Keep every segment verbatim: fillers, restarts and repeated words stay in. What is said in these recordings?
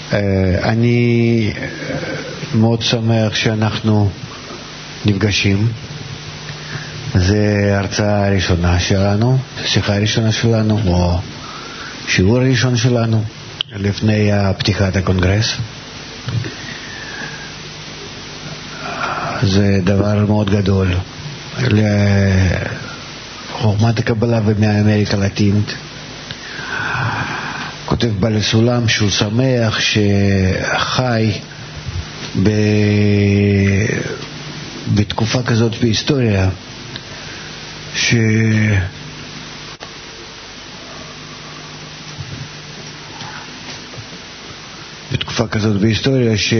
אני מאוד שמח שאנחנו נפגשים. זה הרצאה הראשונה שלנו, שיחה הראשונה שלנו, או שיעור הראשון שלנו, לפני פתיחת הקונגרס. זה דבר מאוד גדול לחוכמת הקבלה ומאמריקה הלטינית. כותב בעל הסולם שהוא שמח שחי ב... בתקופה כזאת בהיסטוריה, ש... בתקופה כזאת בהיסטוריה ש...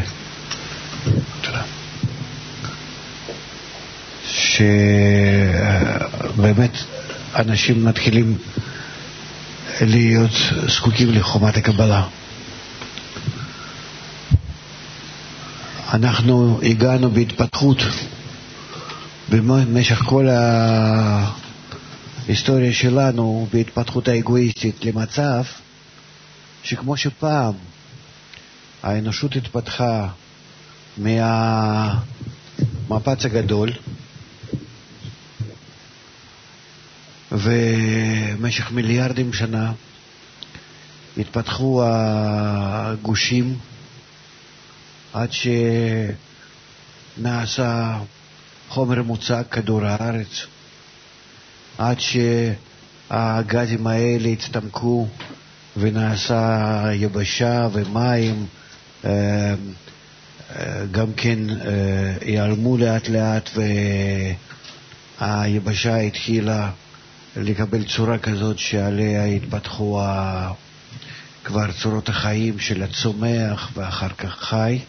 שבאמת אנשים מתחילים להיות זקוקים לחוכמת הקבלה. אנחנו הגענו בהתפתחות במשך כל ההיסטוריה שלנו, בהתפתחות האגואיסטית, למצב שכמו שפעם האנושות התפתחה מהמפץ הגדול, ובמשך מיליארדים שנה התפתחו הגושים עד שנעשה חומר מוצק כדור הארץ, עד שהגזים האלה הצטמקו ונעשה יבשה ומים, גם כן ייעלמו לאט לאט, והיבשה התחילה לקבל צורה כזאת שעליה התפתחו כבר צורות החיים של הצומח ואחר כך חי.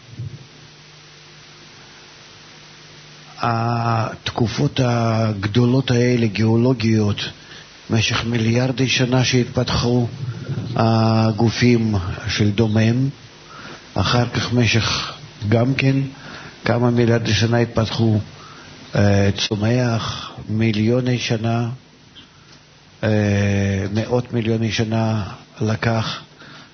התקופות הגדולות האלה, גיאולוגיות, במשך מיליארדי שנה שהתפתחו הגופים של דומם, אחר כך במשך גם כן כמה מיליארדי שנה התפתחו צומח, מיליוני שנה, מאות מיליוני שנה לקח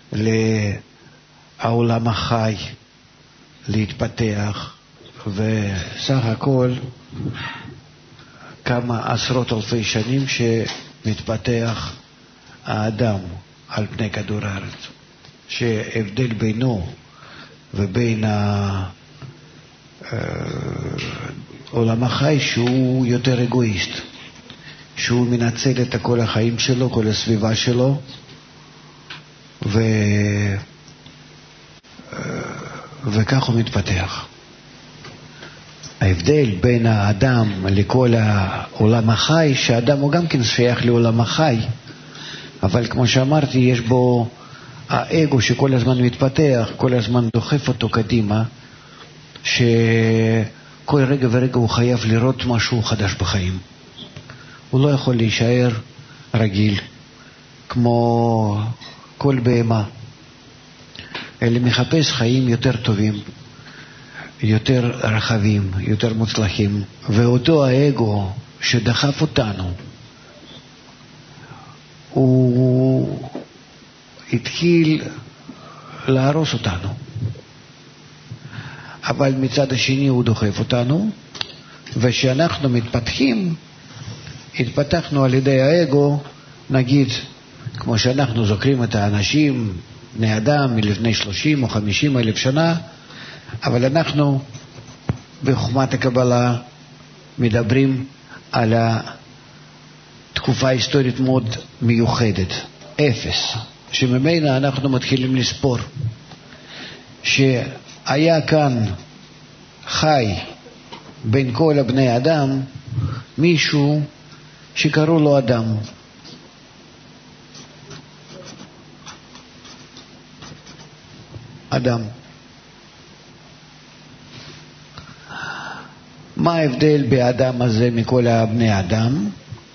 לעולם החי להתפתח, וסך הכל כמה עשרות אלפי שנים שמתפתח האדם על פני כדור הארץ, שהבדל בינו ובין העולם החי שהוא יותר אגואיסט, שהוא מנצל את כל החיים שלו, כל הסביבה שלו, ו... וכך הוא מתפתח. ההבדל בין האדם לכל העולם החי, שהאדם הוא גם כן שייך לעולם החי, אבל כמו שאמרתי, יש בו האגו שכל הזמן מתפתח, כל הזמן דוחף אותו קדימה, שכל רגע ורגע הוא חייב לראות משהו חדש בחיים. הוא לא יכול להישאר רגיל כמו כל בהמה, אלא מחפש חיים יותר טובים, יותר רחבים, יותר מוצלחים. ואותו האגו שדחף אותנו, הוא התחיל להרוס אותנו, אבל מצד השני הוא דוחף אותנו, ושאנחנו מתפתחים, התפתחנו על ידי האגו, נגיד, כמו שאנחנו זוכרים את האנשים, בני אדם מלפני שלושים או חמישים אלף שנה, אבל אנחנו בחוכמת הקבלה מדברים על התקופה היסטורית מאוד מיוחדת, אפס, שממנה אנחנו מתחילים לספור, שהיה כאן חי בין כל הבני אדם מישהו שקראו לו אדם. אדם. מה ההבדל באדם הזה מכל הבני אדם?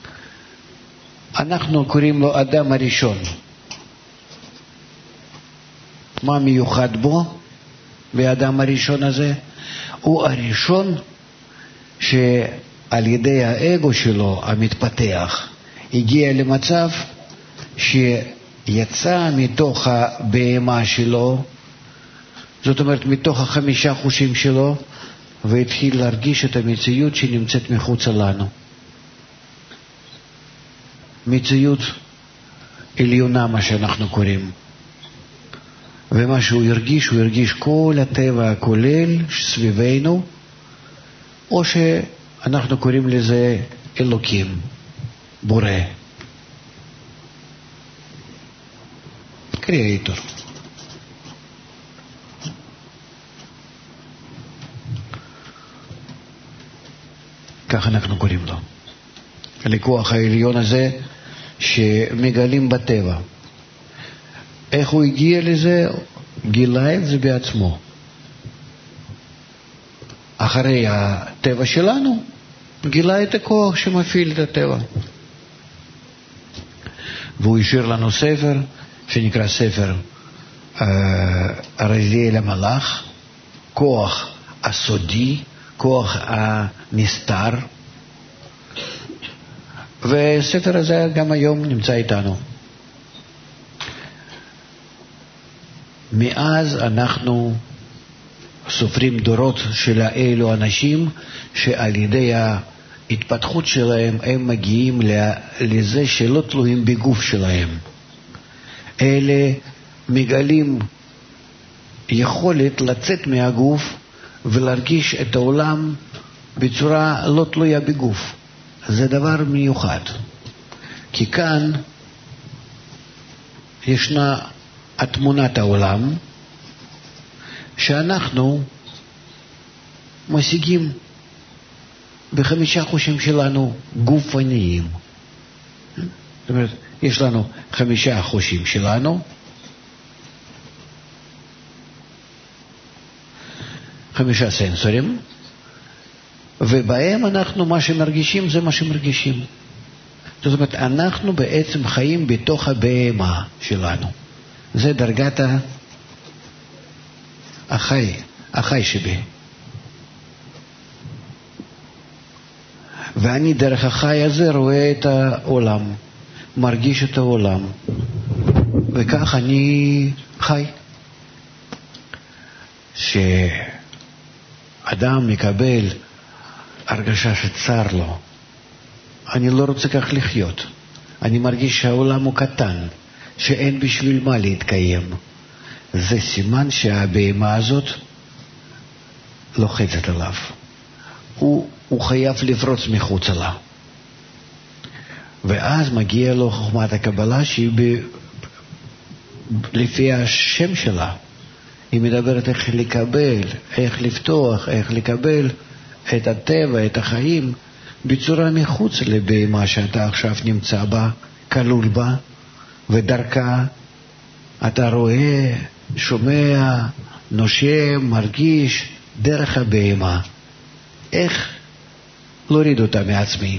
אנחנו קוראים לו אדם הראשון. מה מיוחד בו, באדם הראשון הזה? הוא הראשון שעל ידי האגו שלו המתפתח הגיע למצב יצא מתוך הבהמה שלו, זאת אומרת מתוך החמישה חושים שלו, והתחיל להרגיש את המציאות שנמצאת מחוץ לנו. מציאות עליונה, מה שאנחנו קוראים. ומה שהוא הרגיש, הוא הרגיש כל הטבע הכולל סביבנו, או שאנחנו קוראים לזה אלוקים, בורא. קריאטור. כך אנחנו קוראים לו. לכוח העליון הזה שמגלים בטבע. איך הוא הגיע לזה? גילה את זה בעצמו. אחרי הטבע שלנו, גילה את הכוח שמפעיל את הטבע. והוא השאיר לנו ספר, שנקרא ספר רזיאל המלאך, כוח הסודי, כוח הנסתר. והספר הזה גם היום נמצא איתנו. מאז אנחנו סופרים דורות של אלו אנשים שעל ידי ההתפתחות שלהם הם מגיעים לזה שלא תלויים בגוף שלהם. אלה מגלים יכולת לצאת מהגוף ולהרגיש את העולם בצורה לא תלויה בגוף. זה דבר מיוחד. כי כאן ישנה התמונת העולם שאנחנו משיגים בחמישה חושים שלנו גופניים. זאת אומרת, יש לנו חמישה חושים שלנו, חמישה סנסורים, ובהם אנחנו, מה שמרגישים זה מה שמרגישים. זאת אומרת, אנחנו בעצם חיים בתוך הבהמה שלנו. זה דרגת החי, החי שבי. ואני דרך החי הזה רואה את העולם, מרגיש את העולם, וכך אני חי. שאדם מקבל הרגשה שצר לו, אני לא רוצה כך לחיות, אני מרגיש שהעולם הוא קטן, שאין בשביל מה להתקיים, זה סימן שהבהמה הזאת לוחצת עליו. הוא, הוא חייב לפרוץ מחוץ לה. ואז מגיע לו חוכמת הקבלה שהיא ב... לפי השם שלה. היא מדברת איך לקבל, איך לפתוח, איך לקבל את הטבע, את החיים, בצורה מחוץ לבהמה שאתה עכשיו נמצא בה, כלול בה, ודרכה אתה רואה, שומע, נושם, מרגיש, דרך הבהמה. איך להוריד אותה מעצמי?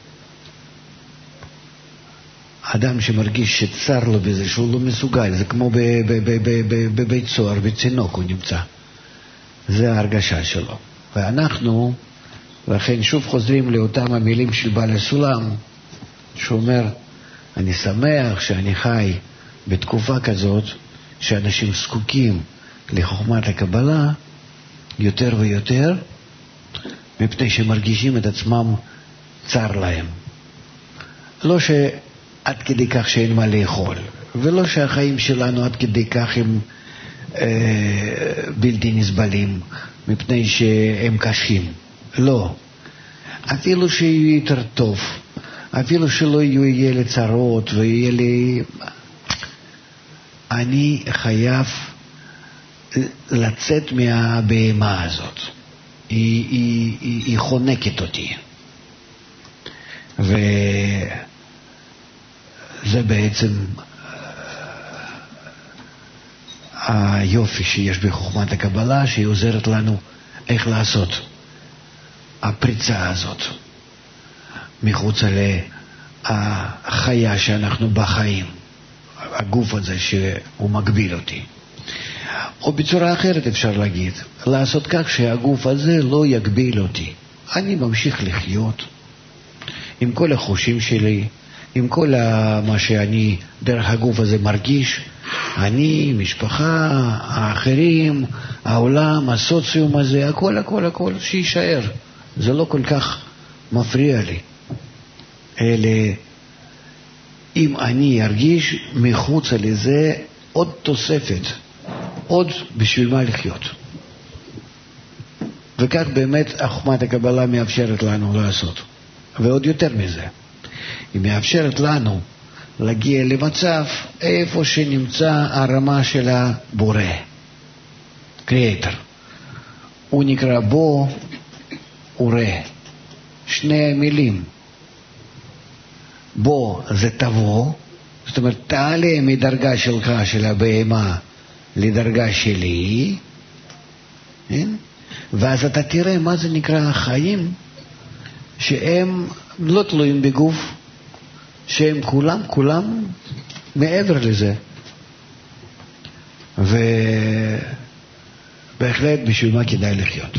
אדם שמרגיש שצר לו בזה, שהוא לא מסוגל, זה כמו בבית סוהר, בצינוק הוא נמצא. זה ההרגשה שלו. ואנחנו, לכן שוב חוזרים לאותם המילים של בעל הסולם, שאומר, אני שמח שאני חי בתקופה כזאת, שאנשים זקוקים לחוכמת הקבלה יותר ויותר, מפני שמרגישים את עצמם צר להם. לא שעד כדי כך שאין מה לאכול, ולא שהחיים שלנו עד כדי כך הם אה, בלתי נסבלים, מפני שהם קשים. לא. אפילו שיהיה יותר טוב, אפילו שלא יהיה לי צרות ויהיה לי... אני חייב לצאת מהבהמה הזאת. היא, היא, היא, היא חונקת אותי. וזה בעצם היופי שיש בחוכמת הקבלה, שהיא עוזרת לנו איך לעשות הפריצה הזאת מחוץ לחיה שאנחנו בחיים, הגוף הזה שהוא מגביל אותי. או בצורה אחרת אפשר להגיד, לעשות כך שהגוף הזה לא יגביל אותי. אני ממשיך לחיות עם כל החושים שלי, עם כל מה שאני דרך הגוף הזה מרגיש, אני, משפחה, האחרים, העולם, הסוציום הזה, הכל, הכל, הכל, שישאר. זה לא כל כך מפריע לי. אלא אם אני ארגיש מחוץ לזה עוד תוספת, עוד בשביל מה לחיות. וכך באמת חוכמת הקבלה מאפשרת לנו לעשות. ועוד יותר מזה, היא מאפשרת לנו להגיע למצב איפה שנמצא הרמה של הבורא, קריאטר. הוא נקרא בו וראה. שני מילים. בו זה תבוא, זאת אומרת תעלה מדרגה שלך של הבהמה לדרגה שלי, כן? ואז אתה תראה מה זה נקרא החיים שהם לא תלויים בגוף, שהם כולם, כולם מעבר לזה. ובהחלט בשביל מה כדאי לחיות.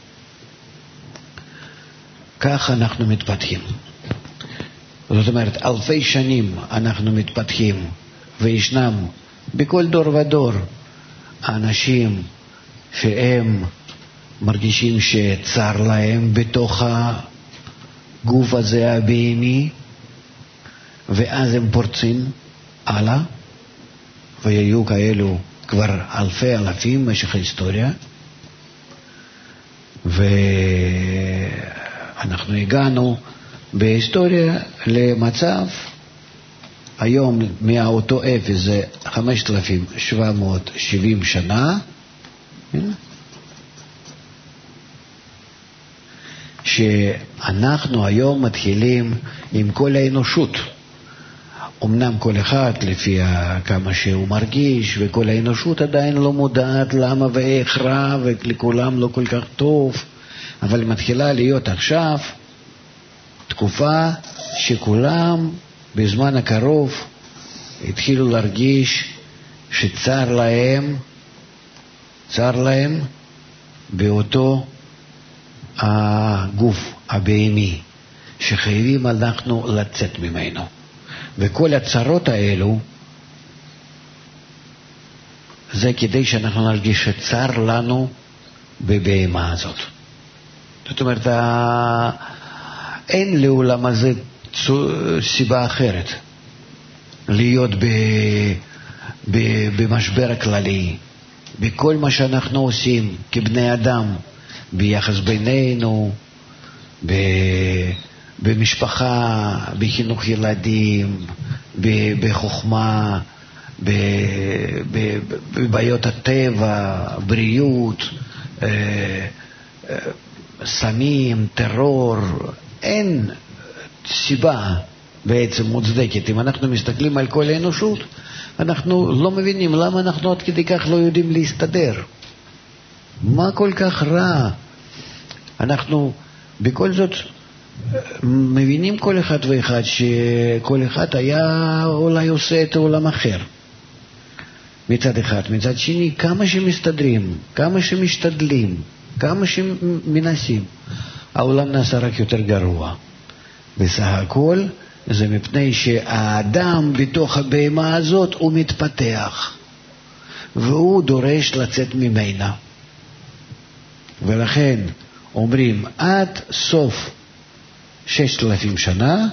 כך אנחנו מתפתחים. זאת אומרת, אלפי שנים אנחנו מתפתחים, וישנם בכל דור ודור אנשים שהם מרגישים שצר להם בתוך הגוף הזה הבהמי, ואז הם פורצים הלאה, ויהיו כאלו כבר אלפי אלפים במשך ההיסטוריה, ואנחנו הגענו בהיסטוריה למצב, היום מאותו אפס זה חמשת אלפים שבע מאות שבעים שנה, שאנחנו היום מתחילים עם כל האנושות. אמנם כל אחד לפי כמה שהוא מרגיש, וכל האנושות עדיין לא מודעת למה ואיך רע, ולכולם לא כל כך טוב, אבל מתחילה להיות עכשיו תקופה שכולם בזמן הקרוב התחילו להרגיש שצר להם, צר להם באותו הגוף הבהמי, שחייבים אנחנו לצאת ממנו. וכל הצרות האלו זה כדי שאנחנו נרגיש שצר לנו בבהמה הזאת. זאת אומרת, אין לעולם הזה סיבה אחרת להיות ב, ב, במשבר הכללי, בכל מה שאנחנו עושים כבני אדם, ביחס בינינו, ב, במשפחה, בחינוך ילדים, בחוכמה, בבעיות הטבע, בריאות, סמים, טרור. אין סיבה בעצם מוצדקת. אם אנחנו מסתכלים על כל האנושות, אנחנו לא מבינים למה אנחנו עד כדי כך לא יודעים להסתדר. מה כל כך רע? אנחנו בכל זאת מבינים כל אחד ואחד שכל אחד היה אולי עושה את העולם אחר. מצד אחד. מצד שני, כמה שמסתדרים, כמה שמשתדלים, כמה שמנסים, העולם נעשה רק יותר גרוע. בסך הכל זה מפני שהאדם בתוך הבהמה הזאת הוא מתפתח, והוא דורש לצאת ממנה. ולכן אומרים עד סוף ששת אלפים שנה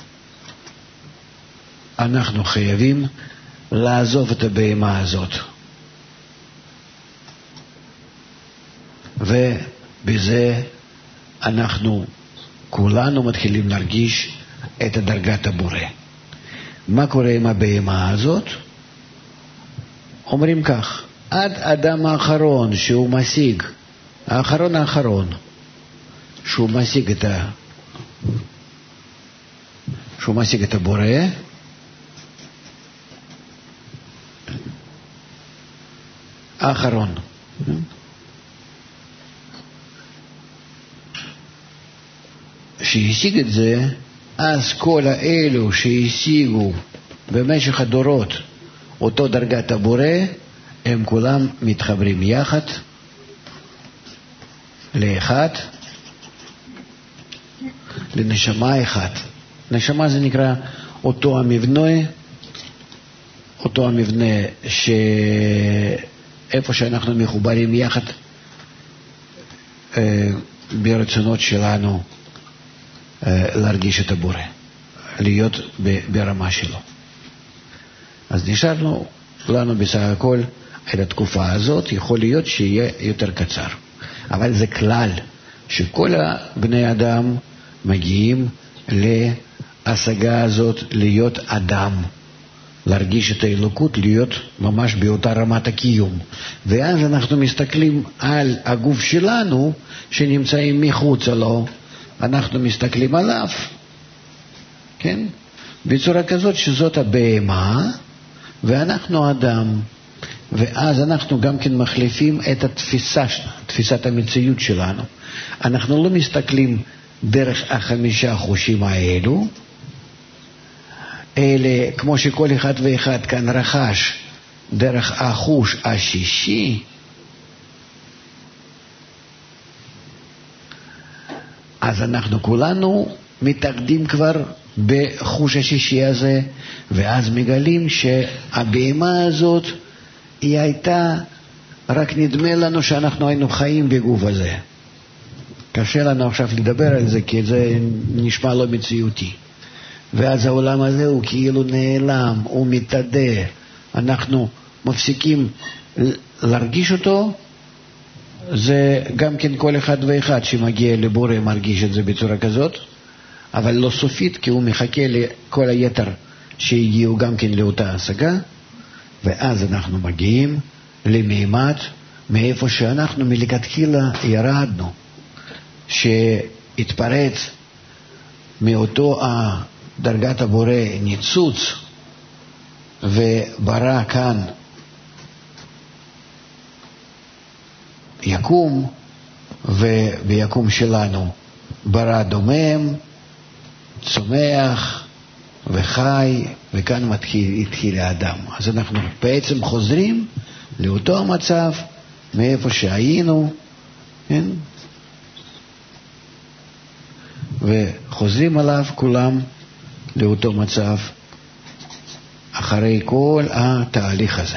אנחנו חייבים לעזוב את הבהמה הזאת. ובזה אנחנו כולנו מתחילים להרגיש את דרגת הבורא. מה קורה עם הבהמה הזאת? אומרים כך, עד אדם האחרון שהוא משיג, האחרון האחרון, שהוא משיג את ה... שהוא משיג את הבורא, האחרון. שהשיג את זה, אז כל האלו שהשיגו במשך הדורות אותו דרגת הבורא, הם כולם מתחברים יחד לאחד, לנשמה אחת. נשמה זה נקרא אותו המבנה, אותו המבנה שאיפה שאנחנו מחוברים יחד אה, ברצונות שלנו אה, להרגיש את הבורא, להיות ב, ברמה שלו. אז נשארנו לנו בסך הכל את התקופה הזאת, יכול להיות שיהיה יותר קצר. אבל זה כלל שכל בני אדם מגיעים להשגה הזאת להיות אדם, להרגיש את האלוקות, להיות ממש באותה רמת הקיום. ואז אנחנו מסתכלים על הגוף שלנו שנמצאים מחוץ לו, אנחנו מסתכלים עליו, כן? בצורה כזאת שזאת הבהמה ואנחנו אדם. ואז אנחנו גם כן מחליפים את התפיסה, תפיסת המציאות שלנו. אנחנו לא מסתכלים דרך החמישה חושים האלו, אלא כמו שכל אחד ואחד כאן רכש דרך החוש השישי, אז אנחנו כולנו מתאגדים כבר בחוש השישי הזה, ואז מגלים שהבהמה הזאת היא הייתה, רק נדמה לנו שאנחנו היינו חיים בגוף הזה. קשה לנו עכשיו לדבר על זה, כי זה נשמע לא מציאותי. ואז העולם הזה הוא כאילו נעלם, הוא מתאדה. אנחנו מפסיקים להרגיש אותו. זה גם כן כל אחד ואחד שמגיע לבורא מרגיש את זה בצורה כזאת, אבל לא סופית, כי הוא מחכה לכל היתר שהגיעו גם כן לאותה השגה. ואז אנחנו מגיעים למימד מאיפה שאנחנו מלכתחילה ירדנו, שהתפרץ מאותו דרגת הבורא ניצוץ וברא כאן יקום, וביקום שלנו ברא דומם, צומח וחי, וכאן מתחיל, התחיל האדם. אז אנחנו בעצם חוזרים לאותו המצב מאיפה שהיינו, כן? וחוזרים עליו כולם לאותו מצב אחרי כל התהליך הזה.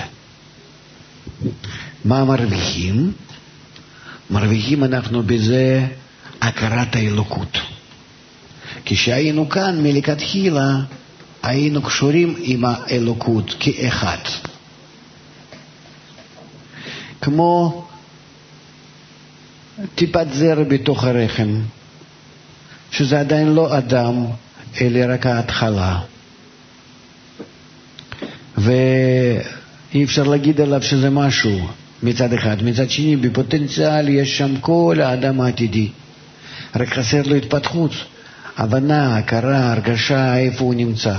מה מרוויחים? מרוויחים אנחנו בזה הכרת האלוקות. כשהיינו כאן מלכתחילה היינו קשורים עם האלוקות כאחד, כמו טיפת זרע בתוך הרחם, שזה עדיין לא אדם אלא רק ההתחלה, ואי אפשר להגיד עליו שזה משהו מצד אחד. מצד שני בפוטנציאל יש שם כל האדם העתידי, רק חסר לו התפתחות, הבנה, הכרה, הרגשה איפה הוא נמצא.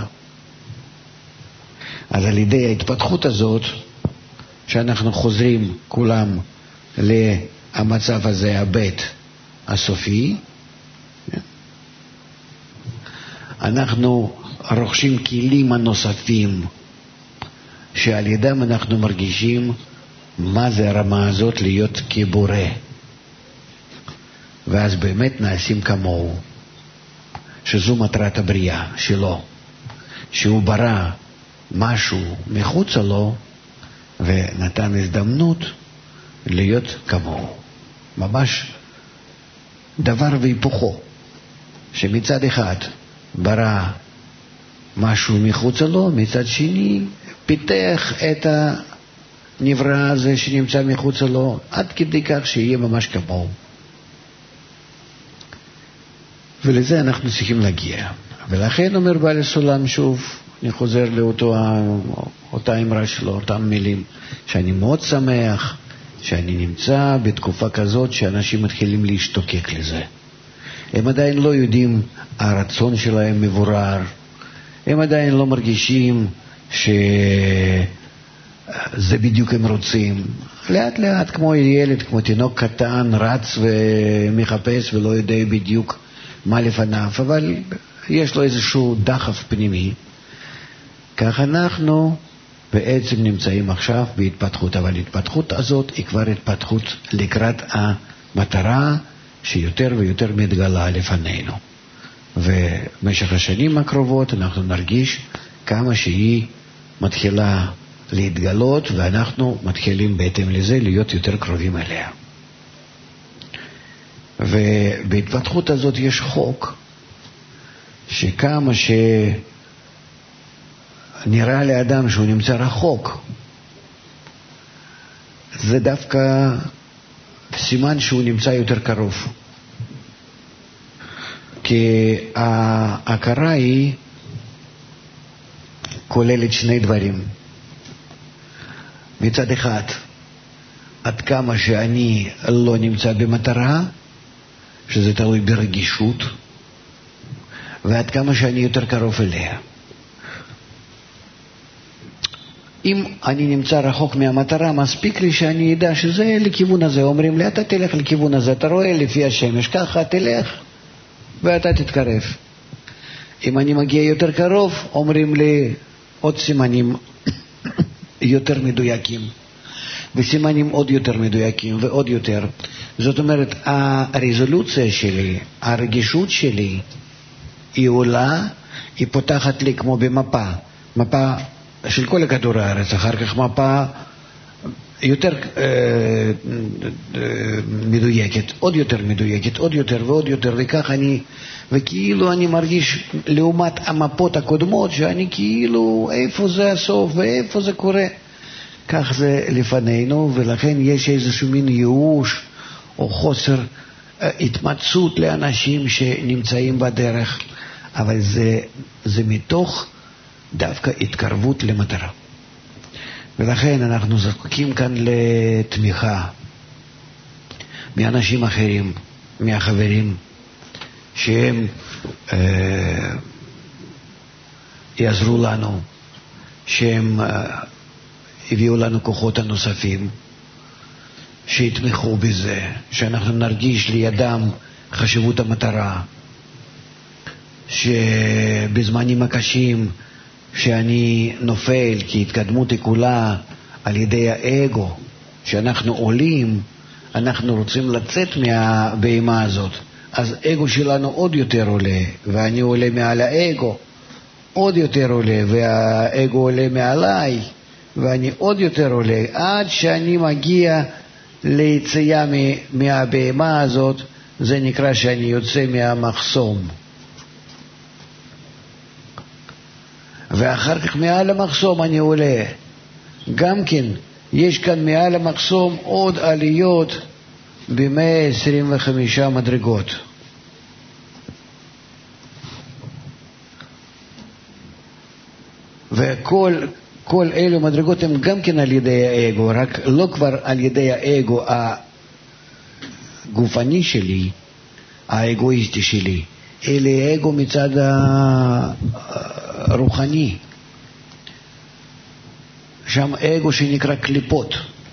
אז על ידי ההתפתחות הזאת שאנחנו חוזרים כולם למצב הזה, הבית הסופי, אנחנו רוכשים כלים הנוספים שעל ידם אנחנו מרגישים מה זה הרמה הזאת להיות כבורא, ואז באמת נעשים כמוהו, שזו מטרת הבריאה שלו, שהוא ברא משהו מחוץ לו ונתן הזדמנות להיות כמוהו. ממש דבר והיפוכו, שמצד אחד ברא משהו מחוץ לו, מצד שני פיתח את הנברא הזה שנמצא מחוץ לו עד כדי כך שיהיה ממש כמוהו. ולזה אנחנו צריכים להגיע. ולכן אומר בעל הסולם, שוב אני חוזר לאותו אותה אמרה שלו, אותם מילים, שאני מאוד שמח שאני נמצא בתקופה כזאת שאנשים מתחילים להשתוקק לזה. הם עדיין לא יודעים, הרצון שלהם מבורר, הם עדיין לא מרגישים שזה בדיוק הם רוצים. לאט לאט כמו ילד, כמו תינוק קטן, רץ ומחפש ולא יודע בדיוק מה לפניו, אבל יש לו איזשהו דחף פנימי. כך אנחנו בעצם נמצאים עכשיו בהתפתחות, אבל ההתפתחות הזאת היא כבר התפתחות לקראת המטרה שיותר ויותר מתגלה לפנינו. ובמשך השנים הקרובות אנחנו נרגיש כמה שהיא מתחילה להתגלות, ואנחנו מתחילים בהתאם לזה להיות יותר קרובים אליה. ובהתפתחות הזאת יש חוק, שכמה שנראה לאדם שהוא נמצא רחוק, זה דווקא סימן שהוא נמצא יותר קרוב. כי ההכרה היא כוללת שני דברים. מצד אחד, עד כמה שאני לא נמצא במטרה, שזה תלוי ברגישות, ועד כמה שאני יותר קרוב אליה. אם אני נמצא רחוק מהמטרה, מספיק לי שאני ידע שזה לכיוון הזה. אומרים לי, אתה תלך לכיוון הזה, אתה רואה לפי השמש, ככה תלך ואתה תתקרב. אם אני מגיע יותר קרוב, אומרים לי עוד סימנים יותר מדויקים, וסימנים עוד יותר מדויקים ועוד יותר. זאת אומרת, הרזולוציה שלי, הרגישות שלי, היא עולה, היא פותחת לי כמו במפה, מפה של כל הכדור הארץ, אחר כך מפה יותר אה, אה, מדויקת, עוד יותר מדויקת, עוד יותר ועוד יותר, וכך אני, וכאילו אני מרגיש לעומת המפות הקודמות, שאני כאילו איפה זה הסוף ואיפה זה קורה. כך זה לפנינו, ולכן יש איזשהו מין ייאוש או חוסר אה, התמצאות לאנשים שנמצאים בדרך, אבל זה, זה מתוך דווקא התקרבות למטרה. ולכן אנחנו זקוקים כאן לתמיכה מאנשים אחרים, מהחברים, שהם אה, יעזרו לנו, שהם אה, הביאו לנו כוחות הנוספים, שיתמכו בזה, שאנחנו נרגיש לידם חשיבות המטרה, שבזמנים הקשים שאני נופל, כי התקדמות היא כולה על ידי האגו, שאנחנו עולים, אנחנו רוצים לצאת מהבהמה הזאת, אז האגו שלנו עוד יותר עולה, ואני עולה מעל האגו, עוד יותר עולה, והאגו עולה מעליי, ואני עוד יותר עולה, עד שאני מגיע ליציאה מהבהמה הזאת. זה נקרא שאני יוצא מהמחסום. ואחר כך מעל המחסום אני עולה. גם כן, יש כאן מעל המחסום עוד עליות ב-מאה עשרים וחמש מדרגות. וכל כל אלו מדרגות הם גם כן על ידי האגו, רק לא כבר על ידי האגו הגופני שלי, האגואיסטי שלי, אלא האגו מצד הרוחני. שם אגו שנקרא קליפות,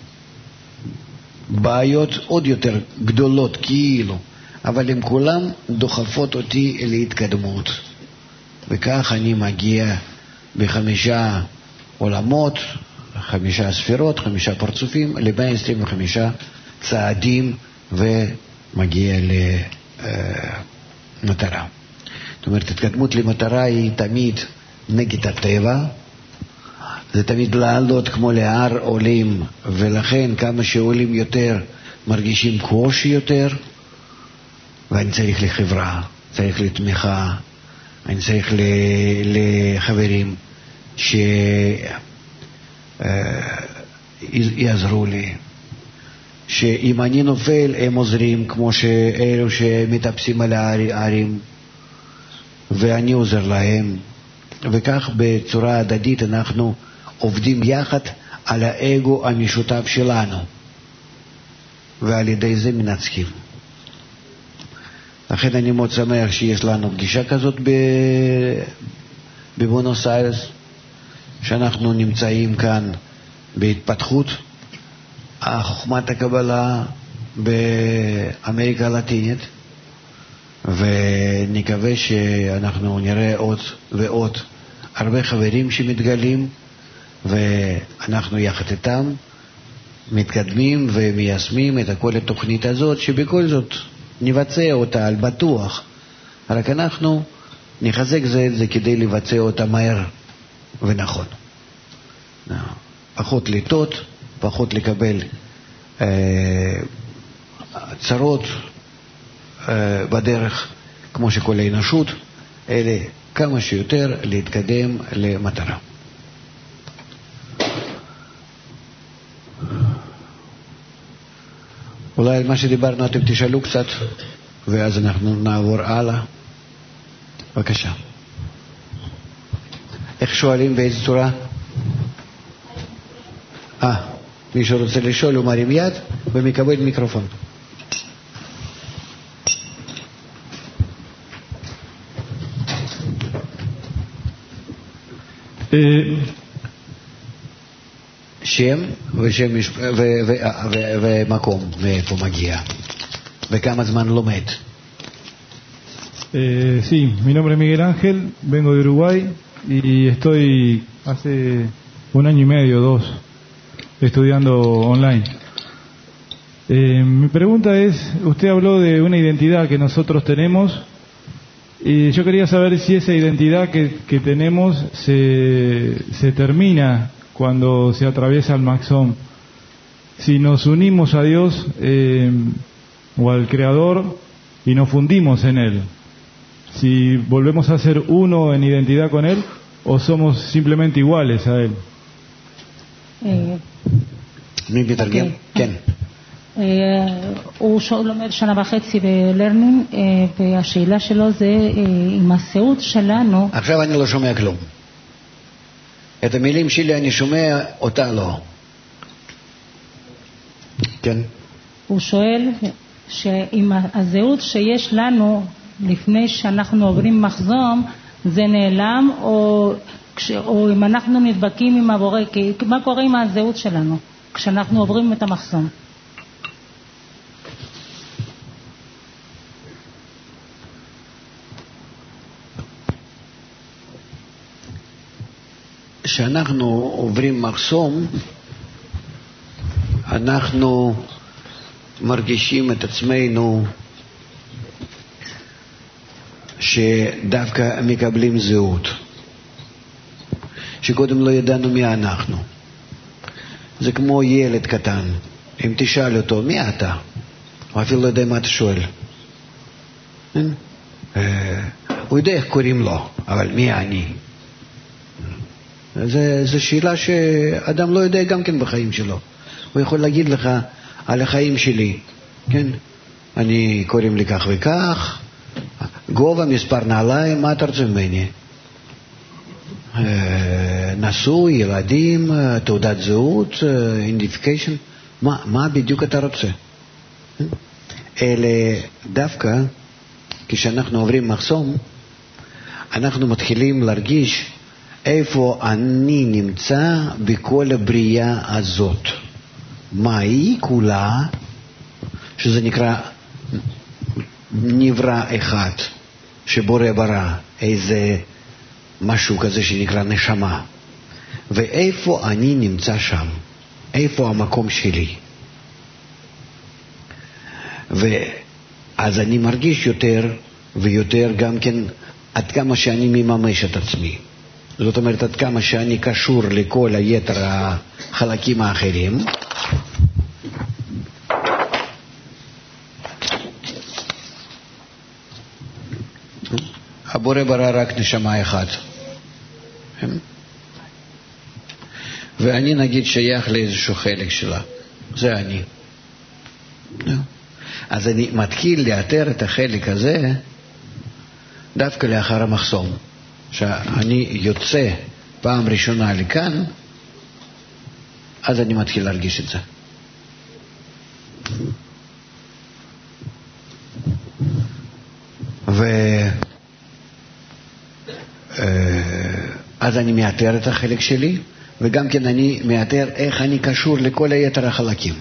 בעיות עוד יותר גדולות כאילו, אבל הם כולם דוחפות אותי להתקדמות. וכך אני מגיע בחמישה עולמות, חמישה ספירות, חמישה פרצופים, ל-מאה עשרים וחמישה צעדים, ומגיע למטרה. זאת אומרת, התקדמות למטרה היא תמיד נגד הטבע, זה תמיד לעלות כמו להר עולים, ולכן כמה שעולים יותר מרגישים קושי יותר, ואני צריך לחברה, צריך לתמיכה, אני צריך לחברים שיעזרו לי, שאם אני נופל הם עוזרים, כמו שאלו שמטפסים על הערים, ואני עוזר להם, וכך בצורה הדדית אנחנו עובדים יחד על האגו המשותף שלנו, ועל ידי זה מנצחים. לכן אני מאוד שמח שיש לנו פגישה כזאת בבונוס איירס, שאנחנו נמצאים כאן בהתפתחות חוכמת הקבלה באמריקה הלטינית, ונקווה שאנחנו נראה עוד ועוד הרבה חברים שמתגלים, ואנחנו יחד איתם מתקדמים ומיישמים את כל התוכנית הזאת, שבכל זאת נבצע אותה על בטוח, רק אנחנו נחזק זה את זה כדי לבצע אותה מהר ונכון. פחות לטעות, פחות לקבל אה, צרות אה, בדרך, כמו שכל האנושות, אלא כמה שיותר להתקדם למטרה. אולי על מה שדיברנו אתם תשאלו קצת, ואז אנחנו נעבור הלאה. בבקשה. איך שואלים, באיזה צורה? אה, מי שרוצה לשאול הוא מרים יד ומקבל מיקרופון. שם ושם ומקום ואיפה מגיע וכמה זמן לומד. Eh, sí, mi nombre es Miguel Ángel, vengo de Uruguay y estoy hace un año y medio, dos, estudiando online. Eh, mi pregunta es, usted habló de una identidad que nosotros tenemos y yo quería saber si esa identidad que, que tenemos se, se termina cuando se atraviesa el Maxón. Si nos unimos a Dios eh, o al Creador y nos fundimos en Él, si volvemos a ser uno en identidad con Él o somos simplemente iguales a Él. מי מתרגם? כן. הוא לומד שנה וחצי בלרנינג, והשאלה שלו זה עם הזהות שלנו. עכשיו אני לא שומע כלום. את המילים שלי אני שומע, אותה לא. כן. הוא שואל שעם הזהות שיש לנו לפני שאנחנו עוברים מחזום, זה נעלם, או, או אם אנחנו נדבקים עם הבורא, מה קורה עם הזהות שלנו כשאנחנו עוברים את המחזום? כשאנחנו עוברים מחסום, אנחנו מרגישים את עצמנו שדווקא מקבלים זהות, שקודם לא ידענו מי אנחנו. זה כמו ילד קטן, אם תשאל אותו מי אתה, הוא אפילו לא יודע מה אתה שואל. הוא יודע איך קוראים לו, אבל מי אני? זו שאלה שאדם לא יודע גם כן בחיים שלו. הוא יכול להגיד לך על החיים שלי, כן? אני קוראים לי כך וכך, גובה, מספר נעליים, מה אתה רוצה ממני? נשוי, ילדים, תעודת זהות, אידנטיפיקיישן, מה, מה בדיוק אתה רוצה? אלה דווקא כשאנחנו עוברים מחסום, אנחנו מתחילים להרגיש איפה אני נמצא בכל הבריאה הזאת. מה היא כולה, שזה נקרא נברא אחד, שבורא ברא, איזה משהו כזה שנקרא נשמה. ואיפה אני נמצא שם? איפה המקום שלי? ואז אני מרגיש יותר ויותר גם כן עד כמה שאני מממש את עצמי. זאת אומרת, עד כמה שאני קשור לכל היתר החלקים האחרים. הבורא ברא רק נשמה אחת. ואני נגיד שייך לאיזשהו חלק שלה. זה אני. אז אני מתחיל לאתר את החלק הזה דווקא לאחר המחסום. שאני יוצא פעם ראשונה לכאן, אז אני מתחיל להרגיש את זה. ואז אני מאתר את החלק שלי, וגם כן אני מאתר איך אני קשור לכל היתר החלקים.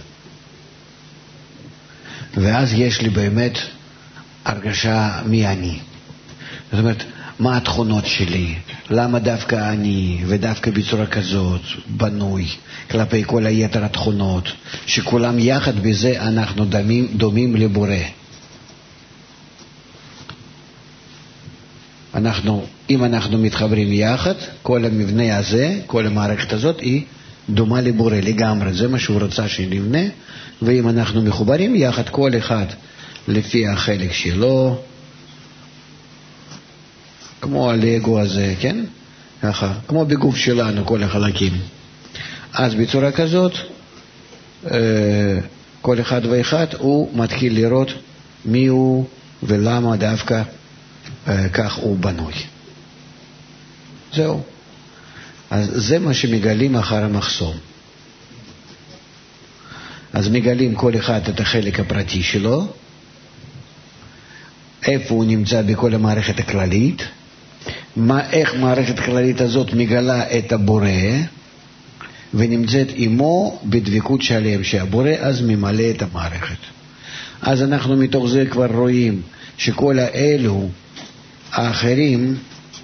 ואז יש לי באמת הרגשה מי אני. זאת אומרת, מה התכונות שלי, למה דווקא אני ודווקא בצורה כזאת בנוי כלפי כל היתר התכונות, שכולם יחד בזה אנחנו דומים, דומים לבורא. אנחנו, אם אנחנו מתחברים יחד, כל המבנה הזה, כל המערכת הזאת היא דומה לבורא לגמרי, זה מה שהוא רוצה שנבנה, ואם אנחנו מחוברים יחד, כל אחד לפי החלק שלו, כמו הלגו הזה, כן? ככה, כמו בגוף שלנו, כל החלקים. אז בצורה כזאת, כל אחד ואחד הוא מתחיל לראות מי הוא ולמה דווקא כך הוא בנוי. זהו. אז זה מה שמגלים אחר המחסום. אז מגלים כל אחד את החלק הפרטי שלו, איפה הוא נמצא בכל המערכת הכללית, מה, איך מערכת הכללית הזאת מגלה את הבורא, ונמצאת עמו בדבקות שלם, שהבורא אז ממלא את המערכת. אז אנחנו מתוך זה כבר רואים שכל האלו האחרים,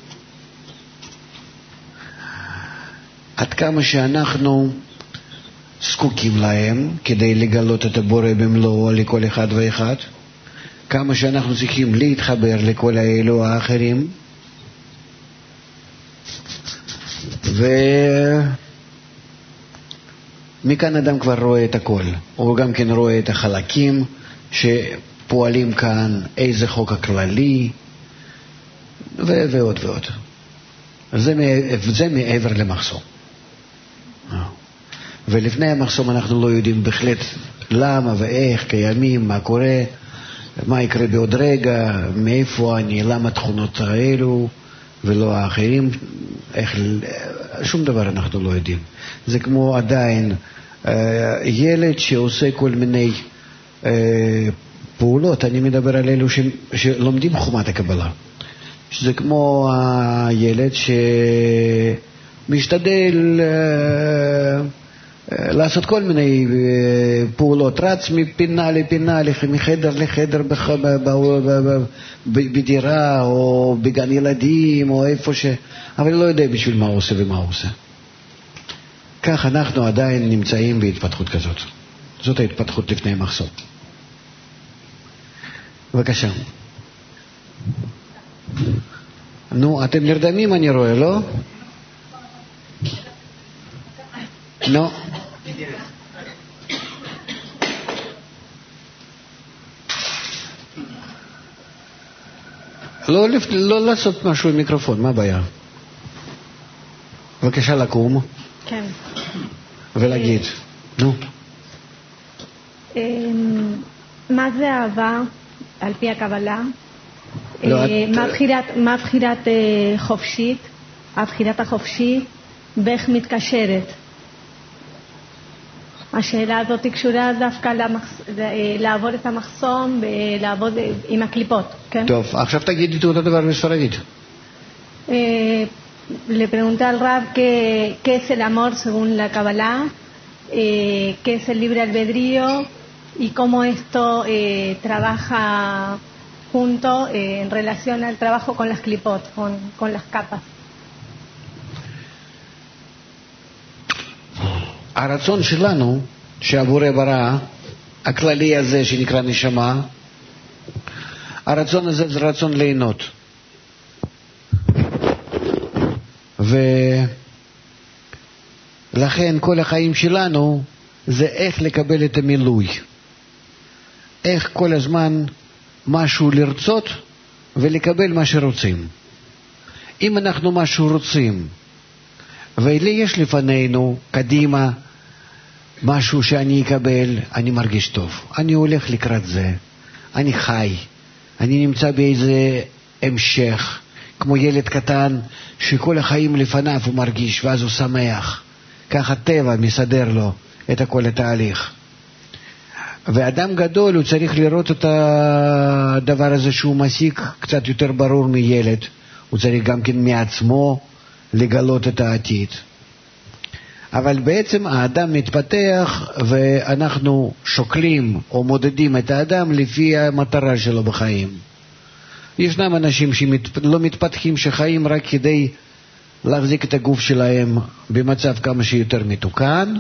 עד כמה שאנחנו זקוקים להם כדי לגלות את הבורא במלואו לכל אחד ואחד, כמה שאנחנו צריכים להתחבר לכל האלו האחרים, ומכאן אדם כבר רואה את הכל. הוא גם כן רואה את החלקים שפועלים כאן, איזה חוק הכללי, ו- ועוד ועוד. זה, זה מעבר למחסום. ולפני המחסום אנחנו לא יודעים בהחלט למה ואיך קיימים, מה קורה, מה יקרה בעוד רגע, מאיפה אני, למה תכונות האלו ולא האחרים, איך, שום דבר אנחנו לא יודעים. זה כמו עדיין אה, ילד שעושה כל מיני אה, פעולות, אני מדבר על אלו ש, שלומדים חומת הקבלה. שזה כמו הילד שמשתדל אה, לעשות כל מיני פעולות, רץ מפינה לפינה, מחדר לחדר בדירה או בגן ילדים או איפה ש... אבל לא יודע בשביל מה הוא עושה ומה הוא עושה. כך אנחנו עדיין נמצאים בהתפתחות כזאת. זאת ההתפתחות לפני מחסום. בבקשה. נו, אתם נרדמים אני רואה, לא? נו. לא, לא לעשות משהו עם מיקרופון, מה הבעיה? בבקשה לקום. כן. ולהגיד, נו. מה זה אהבה על פי הקבלה? מה בחירת חופשית, הבחירת החופשית, ואיך מתקשרת? השאלה הזאת קשורה דווקא למחס... לעבוד את המחסום ולעבוד עם הקליפות, כן? טוב, עכשיו תגידי את אותו דבר בספרדית. Le pregunté al Rab qué, qué es el amor según la Kabbalah, eh, qué es el libre albedrío y cómo esto eh, trabaja junto eh, en relación al trabajo con las clipot, con, con las capas. הרצון שלנו שהבורא ברא, הכללי הזה שנקרא נשמה, הרצון הזה זה רצון ליהנות. ולכן כל החיים שלנו זה איך לקבל את המילוי. איך כל הזמן משהו לרצות ולקבל מה שרוצים. אם אנחנו משהו רוצים, ולי יש לפנינו, קדימה, משהו שאני אקבל, אני מרגיש טוב. אני הולך לקראת זה. אני חי. אני נמצא באיזה המשך. כמו ילד קטן שכל החיים לפניו הוא מרגיש, ואז הוא שמח. ככה טבע מסדר לו את כל התהליך. ואדם גדול הוא צריך לראות את הדבר הזה שהוא מסיק קצת יותר ברור מילד. הוא צריך גם כן מעצמו לגלות את העתיד. אבל בעצם האדם מתפתח ואנחנו שוקלים או מודדים את האדם לפי המטרה שלו בחיים. ישנם אנשים שלא מתפתחים שחיים רק כדי להחזיק את הגוף שלהם במצב כמה שיותר מתוקן,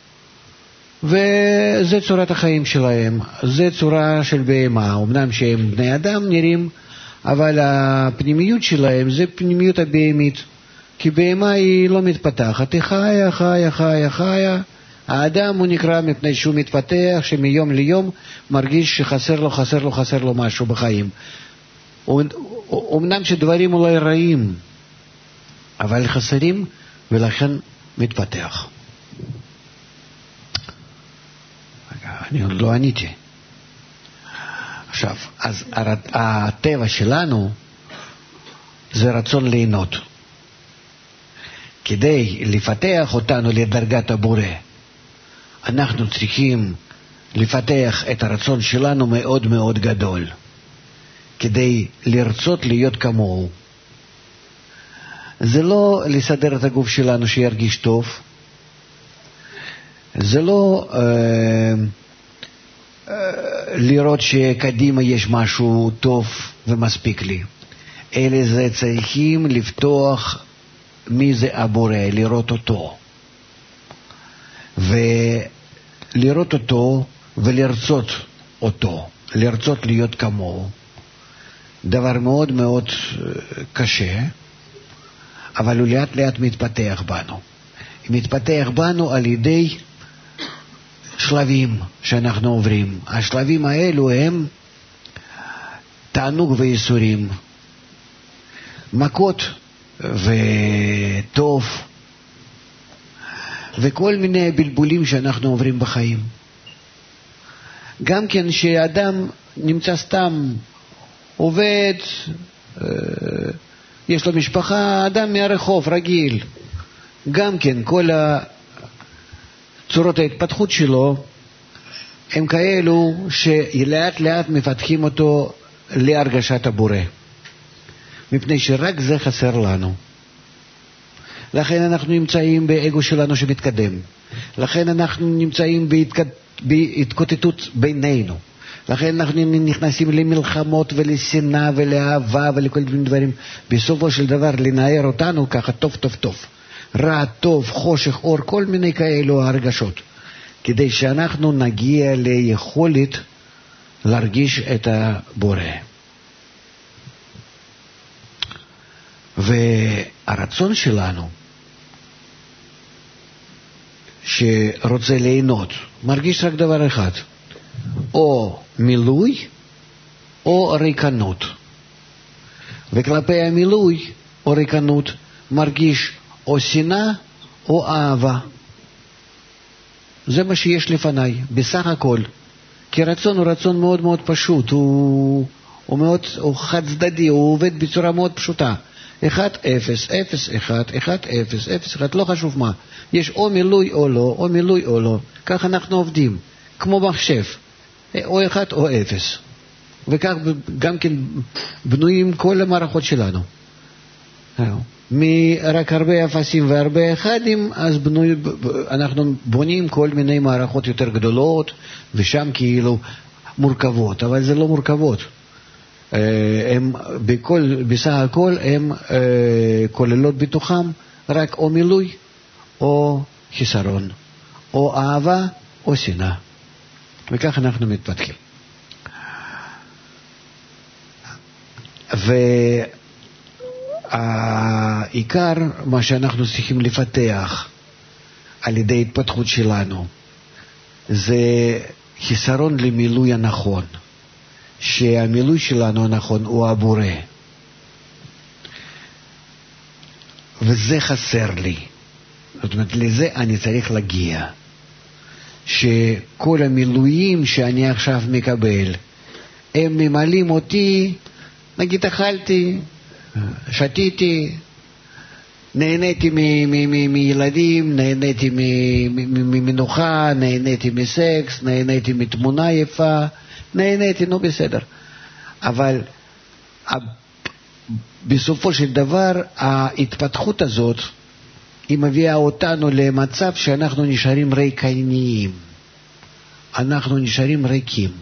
וזה צורת החיים שלהם. זה צורה של בהמה. אמנם שהם בני אדם נראים, אבל הפנימיות שלהם זה פנימיות הבהמית, כי בהמה היא לא מתפתחת, היא חיה, חיה, חיה, חיה. האדם הוא נקרא מפני שהוא מתפתח, שמיום ליום מרגיש שחסר לו, חסר לו, חסר לו משהו בחיים. אמנם שדברים אולי רעים, אבל חסרים, ולכן מתפתח. אני עוד לא עניתי. עכשיו, אז הטבע שלנו זה רצון ליהנות. כדי לפתח אותנו לדרגת הבורא, אנחנו צריכים לפתח את הרצון שלנו מאוד מאוד גדול, כדי לרצות להיות כמוהו. זה לא לסדר את הגוף שלנו שירגיש טוב, זה לא אה, אה, לראות שקדימה יש משהו טוב ומספיק לי, אלא זה צריכים לפתוח מי זה הבורא, לראות אותו. ולראות אותו ולרצות אותו, לרצות להיות כמוהו. דבר מאוד מאוד קשה, אבל הוא לאט לאט מתפתח בנו. מתפתח בנו על ידי שלבים שאנחנו עוברים. השלבים האלו הם תענוג וייסורים, מכות וטוב, וכל מיני בלבולים שאנחנו עוברים בחיים. גם כן שאדם נמצא סתם, עובד, יש לו משפחה, אדם מהרחוב רגיל, גם כן כל צורות ההתפתחות שלו הם כאלו שלאט לאט מפתחים אותו להרגשת הבורא, מפני שרק זה חסר לנו. לכן אנחנו נמצאים באגו שלנו שמתקדם, לכן אנחנו נמצאים בהתקוטטות בינינו, לכן אנחנו נכנסים למלחמות ולשנאה ולאהבה ולכל מיני דברים. בסופו של דבר לנער אותנו ככה טוב טוב טוב, רע טוב, חושך אור, כל מיני כאלו הרגשות, כדי שאנחנו נגיע ליכולת להרגיש את הבורא. והרצון שלנו שרוצה ליהנות מרגיש רק דבר אחד, או מילוי או ריקנות. וכלפי המילוי או ריקנות מרגיש או שנאה או אהבה. זה מה שיש לפניי בסך הכל. כי רצון הוא רצון מאוד מאוד פשוט, הוא, הוא מאוד הוא חד צדדי, הוא עובד בצורה מאוד פשוטה. אחד אפס, אפס אחד, אחד אפס, אפס אחד, לא חשוב מה. יש או מילוי או לא, או מילוי או לא. כך אנחנו עובדים, כמו מחשב, או אחד או אפס. וכך גם כן בנויים כל המערכות שלנו. מרק הרבה אפסים והרבה אחדים, אז בנוי, אנחנו בונים כל מיני מערכות יותר גדולות, ושם כאילו מורכבות, אבל זה לא מורכבות. הם בכל, בסך הכל הם כוללות בתוכם רק או מילוי או חיסרון, או אהבה או שנאה. וכך אנחנו מתפתחים. והעיקר מה שאנחנו צריכים לפתח על ידי התפתחות שלנו זה חיסרון למילוי הנכון, שהמילוי שלנו הנכון הוא הבורא, וזה חסר לי. זאת אומרת, לזה אני צריך להגיע, שכל המילויים שאני עכשיו מקבל הם ממלאים אותי. נגיד אכלתי, שתיתי, נהניתי מילדים, נהניתי ממנוחה, נהניתי מסקס, נהניתי מתמונה יפה, נהניתי, נו בסדר. אבל בסופו של דבר ההתפתחות הזאת היא מביאה אותנו למצב שאנחנו נשארים ריקניים, אנחנו נשארים ריקים.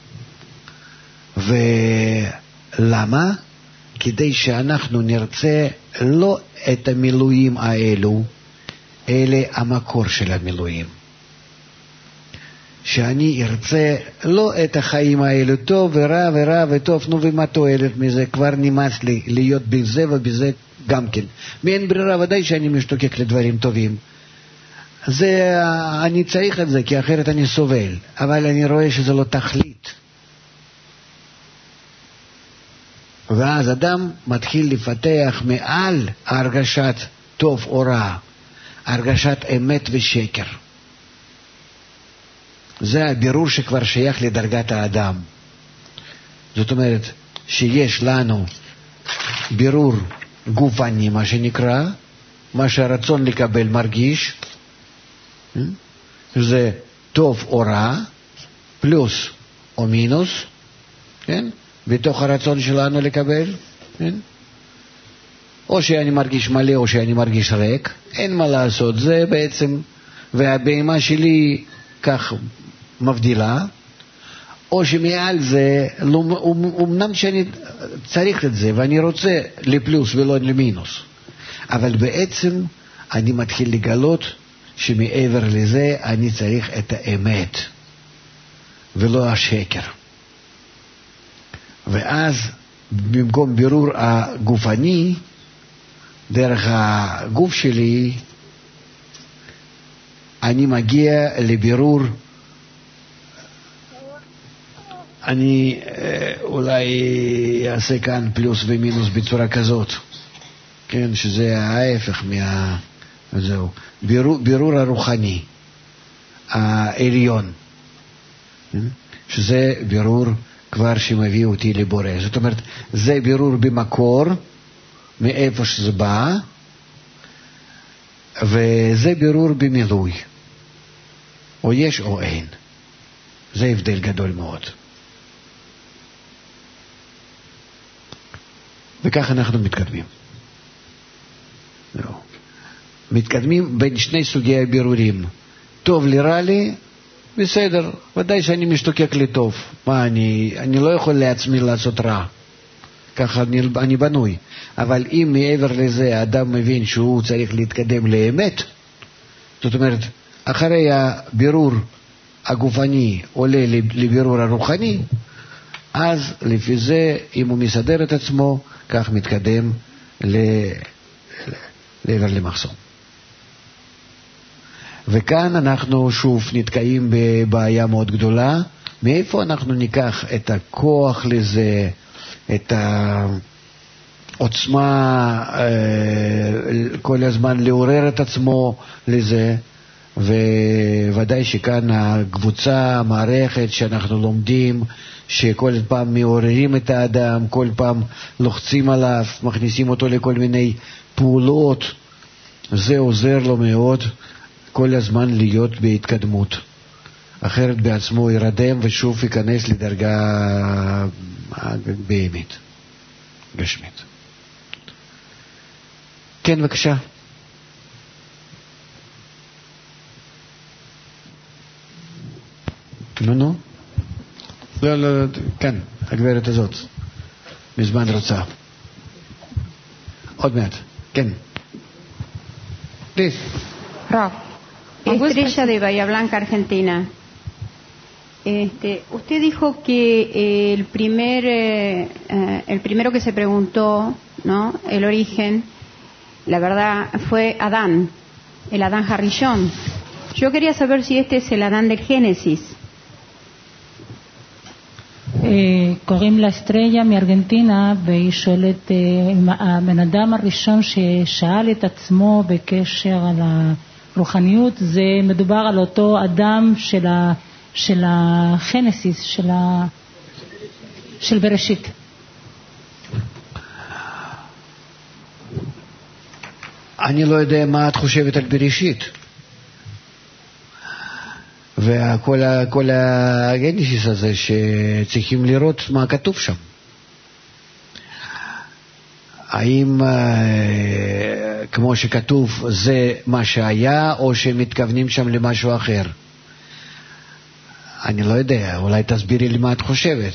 ולמה? כדי שאנחנו נרצה לא את המילואים האלו, אלא המקור של המילואים. שאני ארצה לא את החיים האלו, טוב ורע ורע וטוב, נו ומה תועלת מזה, כבר נמאס לי להיות בזה ובזה גם כן. מאין ברירה, ודאי שאני משתוקק לדברים טובים. זה, אני צריך את זה, כי אחרת אני סובל, אבל אני רואה שזה לא תכלית. ואז אדם מתחיל לפתח מעל הרגשת טוב או רע, הרגשת אמת ושקר. זה הבירור שכבר שייך לדרגת האדם. זאת אומרת שיש לנו בירור גופני, מה שנקרא, מה שהרצון לקבל מרגיש, זה טוב או רע, פלוס או מינוס, כן? בתוך הרצון שלנו לקבל, כן? או שאני מרגיש מלא או שאני מרגיש ריק, אין מה לעשות, זה בעצם, והבהמה שלי כך מבדילה, או שמעל זה, אמנם שאני צריך את זה ואני רוצה לפלוס ולא למינוס, אבל בעצם אני מתחיל לגלות שמעבר לזה אני צריך את האמת ולא השקר. ואז במקום בירור הגופני דרך הגוף שלי, אני מגיע לבירור, אני אולי אעשה כאן פלוס ומינוס בצורה כזאת, כן, שזה ההפך מה... זהו, בירור, בירור הרוחני, העליון, שזה בירור כבר שמביא אותי לבורא. זאת אומרת, זה בירור במקור, מאיפה שזה בא, וזה בירור במילוי. או יש או אין. זה הבדל גדול מאוד. וכך אנחנו מתקדמים. לא. מתקדמים בין שני סוגי הבירורים. טוב לי, רע לי, בסדר, ודאי שאני משתוקק לטוב. מה, אני, אני לא יכול לעצמי לעשות רע. ככה אני, אני בנוי. אבל אם מעבר לזה האדם מבין שהוא צריך להתקדם לאמת, זאת אומרת, אחרי הבירור הגופני עולה לבירור הרוחני, אז לפי זה, אם הוא מסדר את עצמו, כך מתקדם לעבר למחסום. וכאן אנחנו שוב נתקעים בבעיה מאוד גדולה. מאיפה אנחנו ניקח את הכוח לזה, את העוצמה כל הזמן לעורר את עצמו לזה? וודאי שכאן הקבוצה, המערכת שאנחנו לומדים, שכל פעם מעוררים את האדם, כל פעם לוחצים עליו, מכניסים אותו לכל מיני פעולות, זה עוזר לו מאוד כל הזמן להיות בהתקדמות. אחרת בעצמו ירדם ושוב ייכנס לדרגה בהמית, גשמית. כן, בבקשה. נו, נו. לא, לא, כן, הגברת הזאת. מזמן רוצה. עוד מעט. כן. Please. Rob. Estrella de Bahía Blanca, Argentina. Este, usted dijo que el primer, eh, el primero que se preguntó, ¿no? El origen, la verdad, fue Adán, el Adán Harrison. Yo quería saber si este es el Adán del Génesis. קוראים לה אסטריה מארגנטינה, והיא שואלת, הבן אדם הראשון ששאל את עצמו בקשר על הרוחניות, זה מדובר על אותו אדם של ה, של החנסיס, של ה, של בראשית. אני לא יודע מה את חושבת על בראשית. וכל כל הגנסיס הזה שצריכים לראות מה כתוב שם. האם כמו שכתוב זה מה שהיה, או שמתכוונים שם למשהו אחר? אני לא יודע, אולי תסבירי לי מה את חושבת.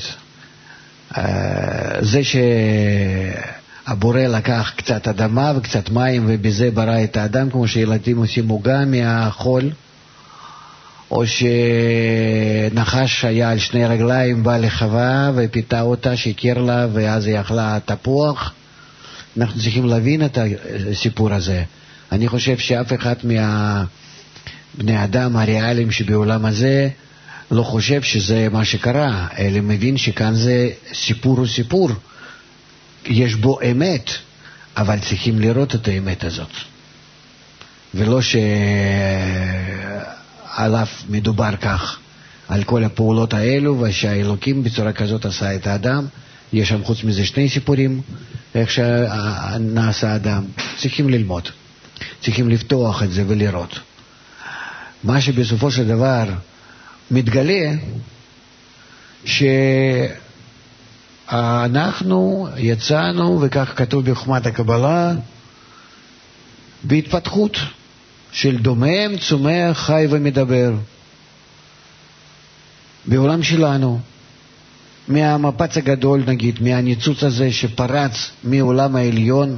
זה שהבורא לקח קצת אדמה וקצת מים ובזה ברא את האדם, כמו שילדים עושים עוגה מהחול, או שנחש היה על שני רגליים, בא לחווה ופיתה אותה, שיקר לה, ואז היא אכלה תפוח. אנחנו צריכים להבין את הסיפור הזה. אני חושב שאף אחד מהבני אדם הריאליים שבעולם הזה לא חושב שזה מה שקרה, אלא מבין שכאן זה סיפור הוא סיפור. יש בו אמת, אבל צריכים לראות את האמת הזאת. ולא שעליו מדובר כך, על כל הפעולות האלו, ושהאלוקים בצורה כזאת עשה את האדם. יש שם חוץ מזה שני סיפורים, איך שנעשה האדם. צריכים ללמוד, צריכים לפתוח את זה ולראות. מה שבסופו של דבר מתגלה, שאנחנו יצאנו, וכך כתוב בחוכמת הקבלה, בהתפתחות של דומם, צומח, חי ומדבר. בעולם שלנו, מהמפץ הגדול נגיד, מהניצוץ הזה שפרץ מעולם העליון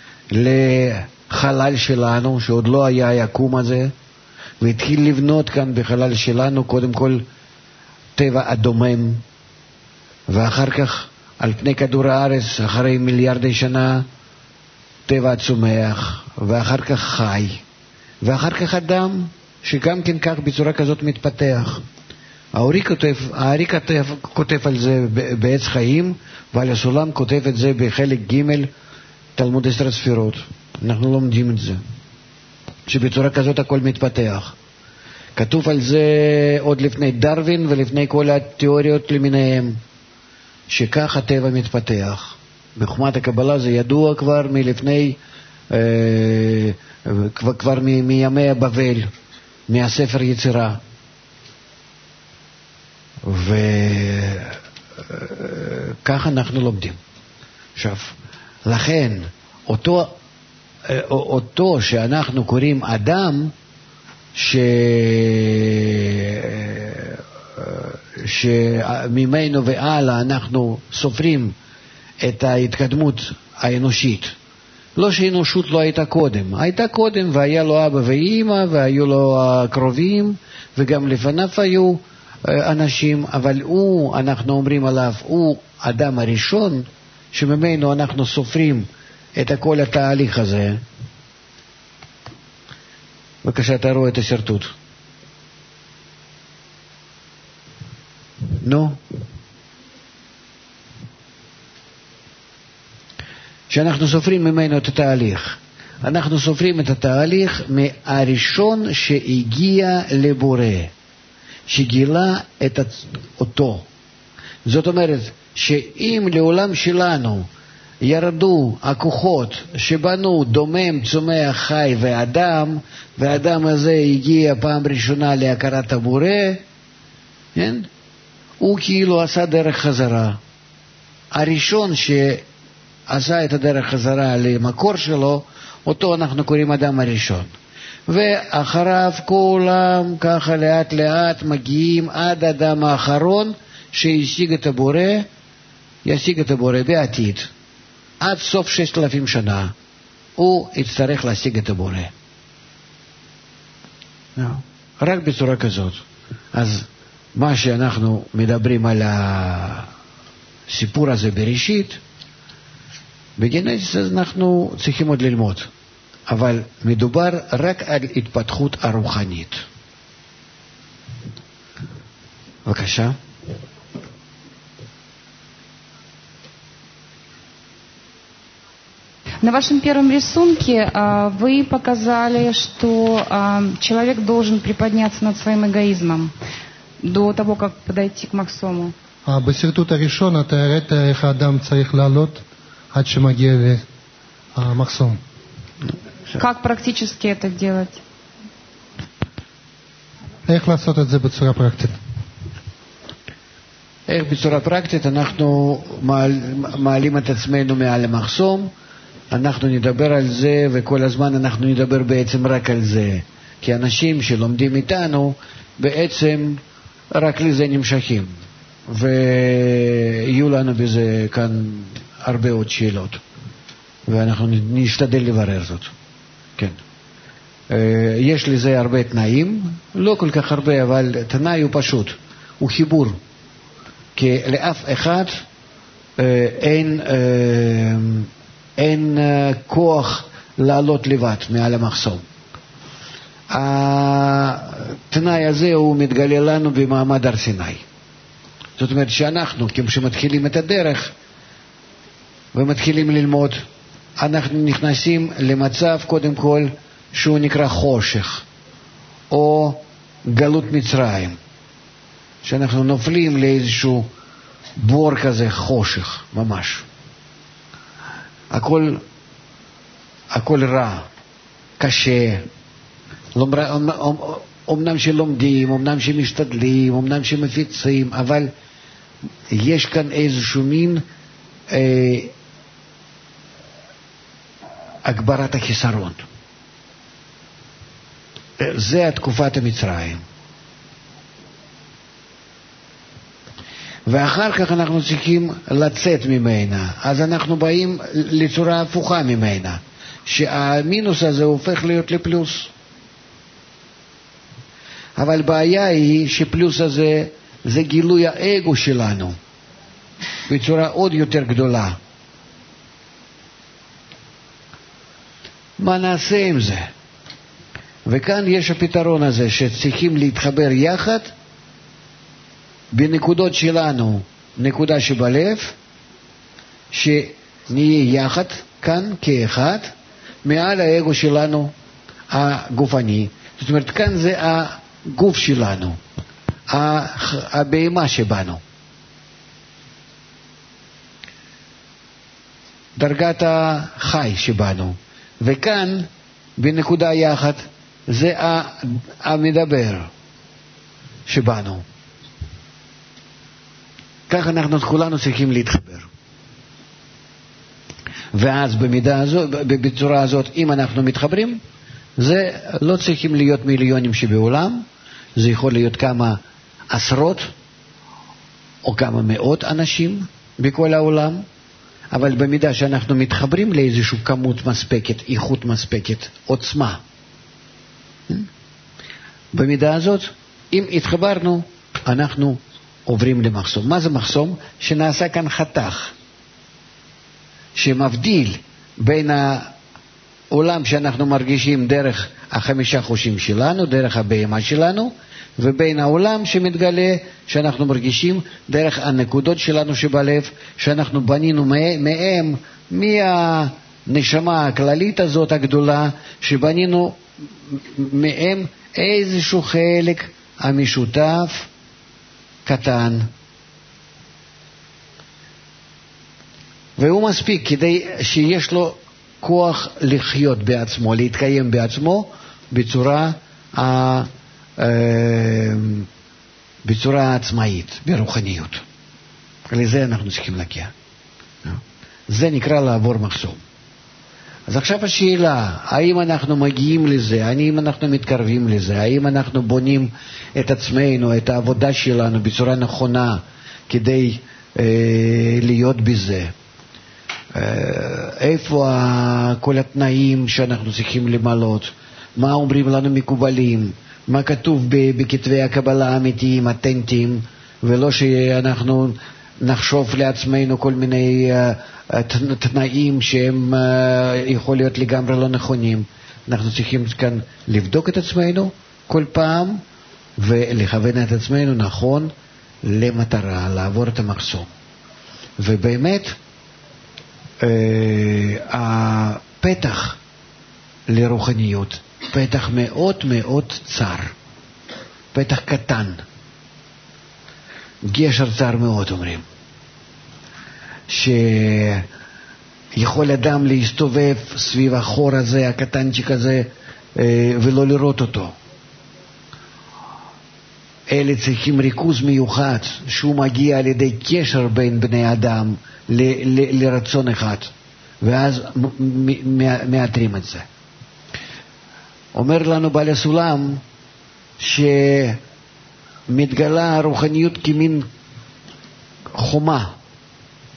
לחלל שלנו, שעוד לא היה היקום הזה, והתחיל לבנות כאן בחלל שלנו קודם כל טבע הדומם, ואחר כך על פני כדור הארץ, אחרי מיליארדי שנה, טבע הצומח, ואחר כך חי, ואחר כך אדם, שגם כן כך בצורה כזאת מתפתח. הארי כותב, הארי כותב, כותב על זה בעץ חיים, ועל הסולם כותב את זה בחלק ג' תלמוד עשר ספירות. אנחנו לומדים את זה, שבצורה כזאת הכל מתפתח. כתוב על זה עוד לפני דרווין ולפני כל התיאוריות למיניהם, שכך הטבע מתפתח. בחוכמת הקבלה זה ידוע כבר מלפני, אה, כבר, כבר מ, מימי הבבל, מהספר יצירה. וכך אנחנו לומדים. עכשיו, לכן, אותו, אותו שאנחנו קוראים אדם, ש... שממנו והלאה אנחנו סופרים את ההתקדמות האנושית. לא שהאנושות לא הייתה קודם, הייתה קודם, והיה לו אבא ואמא, והיו לו הקרובים, וגם לפניו היו אנשים, אבל הוא, אנחנו אומרים עליו, הוא אדם הראשון, שממנו אנחנו סופרים את כל התהליך הזה. בבקשה, תראו את השרטוט. נו. שאנחנו סופרים ממנו את התהליך. אנחנו סופרים את התהליך מהראשון שהגיע לבורא, שגילה את אותו. זאת אומרת, שאם לעולם שלנו ירדו הכוחות שבנו דומם, צומח, חי ואדם, והאדם הזה הגיע פעם ראשונה להכרת הבורא, כן? הוא כאילו עשה דרך חזרה. הראשון שעשה את הדרך חזרה למקור שלו, אותו אנחנו קוראים אדם הראשון. ואחריו כולם ככה לאט לאט מגיעים עד אדם האחרון שישיג את הבורא, ישיג את הבורא בעתיד. עד סוף ששת אלפים שנה הוא יצטרך להשיג את הבורא. רק בצורה כזאת. אז מה שאנחנו מדברים על הסיפור הזה בראשית, בגנזיס אנחנו צריכים עוד ללמוד. אבל מדובר רק על התפתחות הרוחנית. בבקשה. На вашем первом рисунке а, вы показали, что а, человек должен приподняться над своим эгоизмом до того, как подойти к Максому. בסרטוט הראשון אתה הראית איך האדם צריך לעלות עד שמגיע למחסום. Как практически это делать? איך לעשות את זה בצורה פרקטית? איך בצורה פרקטית אנחנו מעלים את עצמנו מעל המחסום, אנחנו נדבר על זה, וכל הזמן אנחנו נדבר בעצם רק על זה, כי אנשים שלומדים איתנו בעצם רק לזה נמשכים, ויהיו לנו בזה כאן הרבה עוד שאלות, ואנחנו נשתדל לברר זאת. כן. יש לזה הרבה תנאים, לא כל כך הרבה, אבל תנאי הוא פשוט, הוא חיבור. כי לאף אחד אין, אין כוח לעלות לבד מעל המחסום. התנאי הזה הוא מתגלה לנו במעמד הר סיני. זאת אומרת שאנחנו, כשמתחילים את הדרך ומתחילים ללמוד, אנחנו נכנסים למצב קודם כל שהוא נקרא חושך או גלות מצרים, שאנחנו נופלים לאיזשהו בור כזה חושך ממש. הכל הכל רע, קשה. אמנם שלומדים, אמנם שמשתדלים, אמנם שמפיצים, אבל יש כאן איזשהו מין אה, הגברת החיסרון. זה התקופת המצרים. ואחר כך אנחנו צריכים לצאת ממנה, אז אנחנו באים לצורה הפוכה ממנה, שהמינוס הזה הופך להיות לפלוס. אבל בעיה היא שפלוס הזה זה גילוי האגו שלנו בצורה עוד יותר גדולה. מה נעשה עם זה? וכאן יש הפתרון הזה שצריכים להתחבר יחד בנקודות שלנו, נקודה שבלב, שנהיה יחד כאן כאחד מעל האגו שלנו הגופני. זאת אומרת, כאן זה הגוף שלנו, הבהמה שבנו. דרגת החי שבנו. וכאן בנקודה יחד זה המדבר שבנו. כך אנחנו כולנו צריכים להתחבר. ואז במידה הזאת, בצורה הזאת, אם אנחנו מתחברים, זה לא צריכים להיות מיליונים שבעולם, זה יכול להיות כמה עשרות או כמה מאות אנשים בכל העולם, אבל במידה שאנחנו מתחברים לאיזושהי כמות מספקת, איכות מספקת, עוצמה. במידה הזאת, אם התחברנו, אנחנו עוברים למחסום. מה זה מחסום? שנעשה כאן חתך, שמבדיל בין העולם שאנחנו מרגישים דרך החמישה חושים שלנו, דרך הבהמה שלנו, ובין העולם שמתגלה שאנחנו מרגישים דרך הנקודות שלנו שבלב, שאנחנו בנינו מהם, מהנשמה הכללית הזאת הגדולה, שבנינו מהם איזשהו חלק המשותף קטן. והוא מספיק כדי שיש לו כוח לחיות בעצמו, להתקיים בעצמו בצורה ה... בצורה עצמאית, ברוחניות. לזה אנחנו צריכים להגיע. זה נקרא לעבור מחסום. אז עכשיו השאלה, האם אנחנו מגיעים לזה, האם אנחנו מתקרבים לזה, האם אנחנו בונים את עצמנו, את העבודה שלנו בצורה נכונה כדי אה, להיות בזה. אה, איפה כל התנאים שאנחנו צריכים למלות, מה אומרים לנו מקובלים, מה כתוב בכתבי הקבלה האמיתיים, אותנטיים, ולא שאנחנו נחשוב לעצמנו כל מיני uh, תנאים שהם uh, יכול להיות לגמרי לא נכונים. אנחנו צריכים כאן לבדוק את עצמנו כל פעם ולכוון את עצמנו נכון למטרה, לעבור את המחסום. ובאמת uh, הפתח לרוחניות, פתח מאוד מאוד צר, פתח קטן, גשר צר מאוד אומרים, שיכול אדם להסתובב סביב החור הזה, הקטנצ'יק הזה, ולא לראות אותו. אלה צריכים ריכוז מיוחד שהוא מגיע על ידי קשר בין בני אדם ל- ל- לרצון אחד, ואז מאתרים את זה. אומר לנו בעל הסולם שמתגלה הרוחניות כמין חומה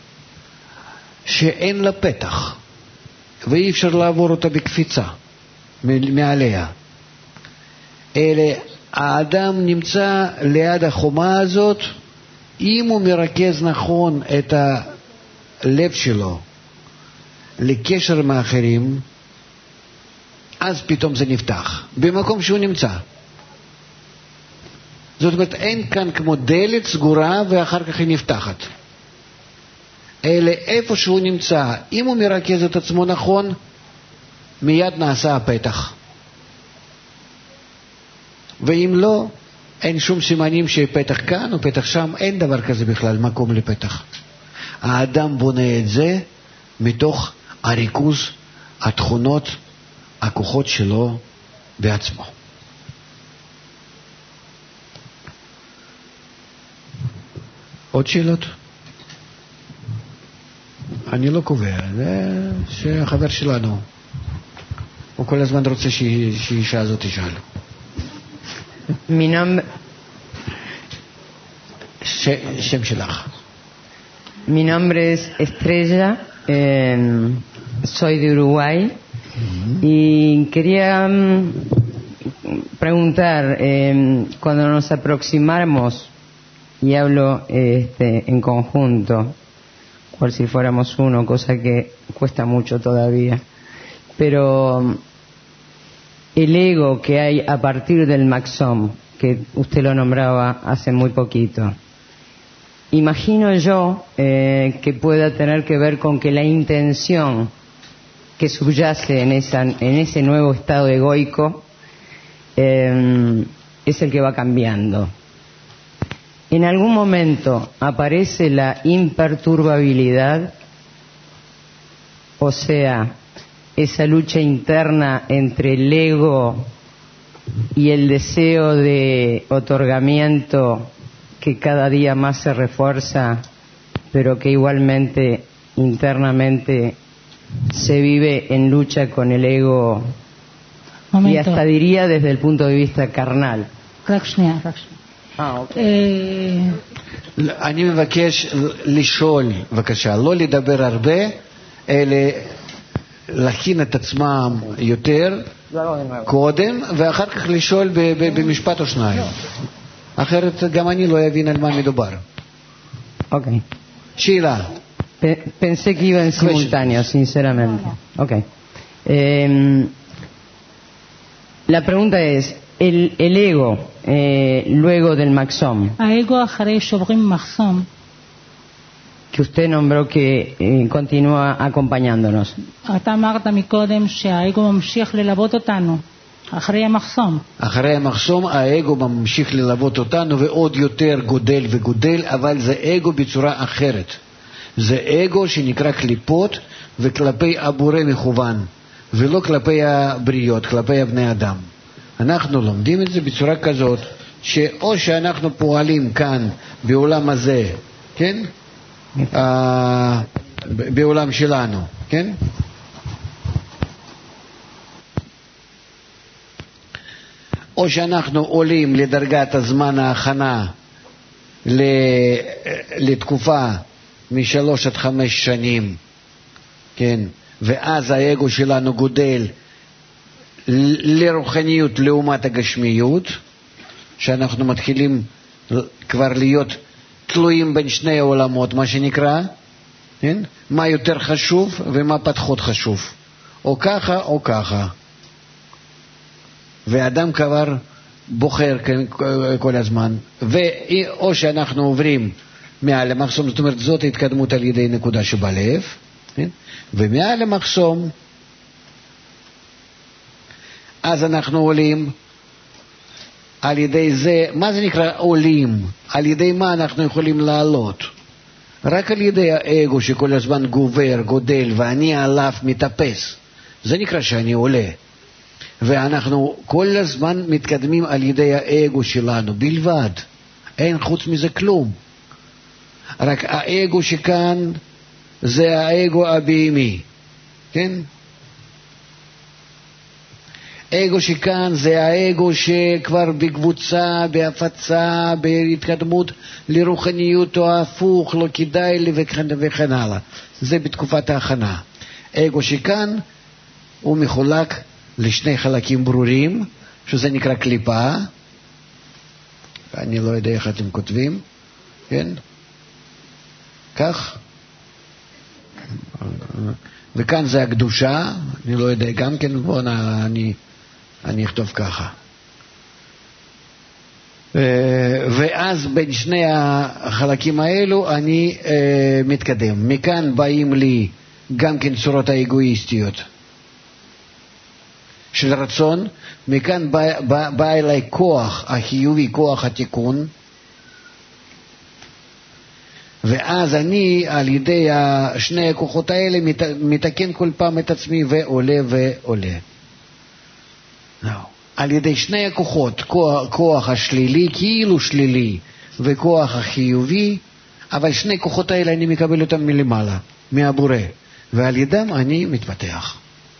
שאין לה פתח ואי אפשר לעבור אותה בקפיצה. מעליה. אלא האדם נמצא ליד החומה הזאת, אם הוא מרכז נכון את הלב שלו לקשר עם האחרים, אז פתאום זה נפתח, במקום שהוא נמצא. זאת אומרת, אין כאן כמו דלת סגורה ואחר כך היא נפתחת. אלא איפה שהוא נמצא, אם הוא מרכז את עצמו נכון, מיד נעשה הפתח. ואם לא, אין שום סימנים שפתח כאן או פתח שם, אין דבר כזה בכלל, מקום לפתח. האדם בונה את זה מתוך הריכוז, התכונות, הכוחות שלו בעצמו. עוד שאלות? אני לא קובע, זה שהחבר שלנו, הוא כל הזמן רוצה שאישה הזאת תשאל. Mi nombre, שם שלך. mi nombre es Estrella, eh, soy de Uruguay y quería mm, preguntar, eh, cuando nos aproximamos, y hablo este, en conjunto, cual si fuéramos uno, cosa que cuesta mucho todavía, pero el ego que hay a partir del Maxom, que usted lo nombraba hace muy poquito, imagino yo eh, que pueda tener que ver con que la intención que subyace en, esa, en ese nuevo estado egoico eh, es el que va cambiando. En algún momento aparece la imperturbabilidad, o sea, esa lucha interna entre el ego y el deseo de otorgamiento que cada día más se refuerza, pero que igualmente internamente se vive en lucha con el ego. Momento. Y hasta diría desde el punto de vista carnal. אה, אוקיי. אני מבקש לשאול, בבקשה, לא לדבר הרבה, אלא להכין את עצמם יותר קודם, ואחר כך לשאול במשפט או שניים. אחרת גם אני לא אבין על מה מדובר. אוקיי. שאלה. Pensé que iba en simultáneo, sinceramente. Okay. Eh, la pregunta es, el, el ego, eh, luego del Maxom, que usted nombró que eh, continúa acompañándonos. אחרי המחסום. אחרי המחסום האגו ממשיך ללוות אותנו ועוד יותר גודל וגודל, אבל זה אגו בצורה אחרת. זה אגו שנקרא קליפות וכלפי הבורא מכוון, ולא כלפי הבריות, כלפי הבני אדם. אנחנו לומדים את זה בצורה כזאת, שאו שאנחנו פועלים כאן בעולם הזה, כן? אה, בעולם שלנו, כן? או שאנחנו עולים לדרגת הזמן ההכנה לתקופה משלוש עד חמש שנים, כן? ואז האגו שלנו גודל לרוחניות לעומת הגשמיות, שאנחנו מתחילים כבר להיות תלויים בין שני העולמות, מה שנקרא, כן? מה יותר חשוב ומה פחות חשוב, או ככה או ככה. ואדם כבר בוחר כל הזמן, ואו שאנחנו עוברים מעל המחסום, זאת אומרת זאת התקדמות על ידי נקודה שבלב, כן? ומעל המחסום אז אנחנו עולים על ידי זה. מה זה נקרא עולים? על ידי מה אנחנו יכולים לעלות? רק על ידי האגו שכל הזמן גובר, גודל, ואני עליו מטפס, זה נקרא שאני עולה. ואנחנו כל הזמן מתקדמים על ידי האגו שלנו בלבד, אין חוץ מזה כלום. רק האגו שכאן זה האגו הבהמי, כן? אגו שכאן זה האגו שכבר בקבוצה, בהפצה, בהתקדמות לרוחניות או הפוך, לא כדאי לי וכן, וכן הלאה. זה בתקופת ההכנה. אגו שכאן הוא מחולק לשני חלקים ברורים, שזה נקרא קליפה. אני לא יודע איך אתם כותבים, כן? כך. וכאן זה הקדושה, אני לא יודע גם כן, בוא אני, אני אכתוב ככה. ואז בין שני החלקים האלו אני מתקדם. מכאן באים לי גם כן צורות האגואיסטיות של רצון, מכאן בא, בא, בא אליי כוח החיובי, כוח התיקון, ואז אני על ידי שני הכוחות האלה מת, מתקן כל פעם את עצמי ועולה ועולה. No. על ידי שני הכוחות, כוח, כוח השלילי, כאילו שלילי, וכוח החיובי, אבל שני כוחות האלה אני מקבל אותם מלמעלה, מהבורא, ועל ידם אני מתפתח.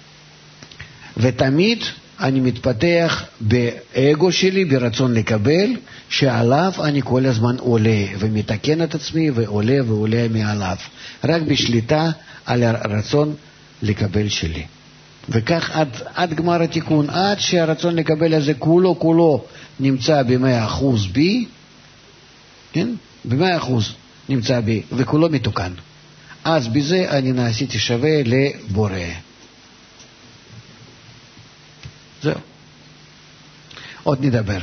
ותמיד אני מתפתח באגו שלי, ברצון לקבל, שעליו אני כל הזמן עולה, ומתקן את עצמי ועולה ועולה מעליו, רק בשליטה על הרצון לקבל שלי. וכך עד, עד גמר התיקון, עד שהרצון לקבל הזה כולו כולו נמצא במאה אחוז בי, כן? במאה אחוז נמצא בי, וכולו מתוקן. אז בזה אני נעשיתי שווה לבורא. זהו. עוד נדבר.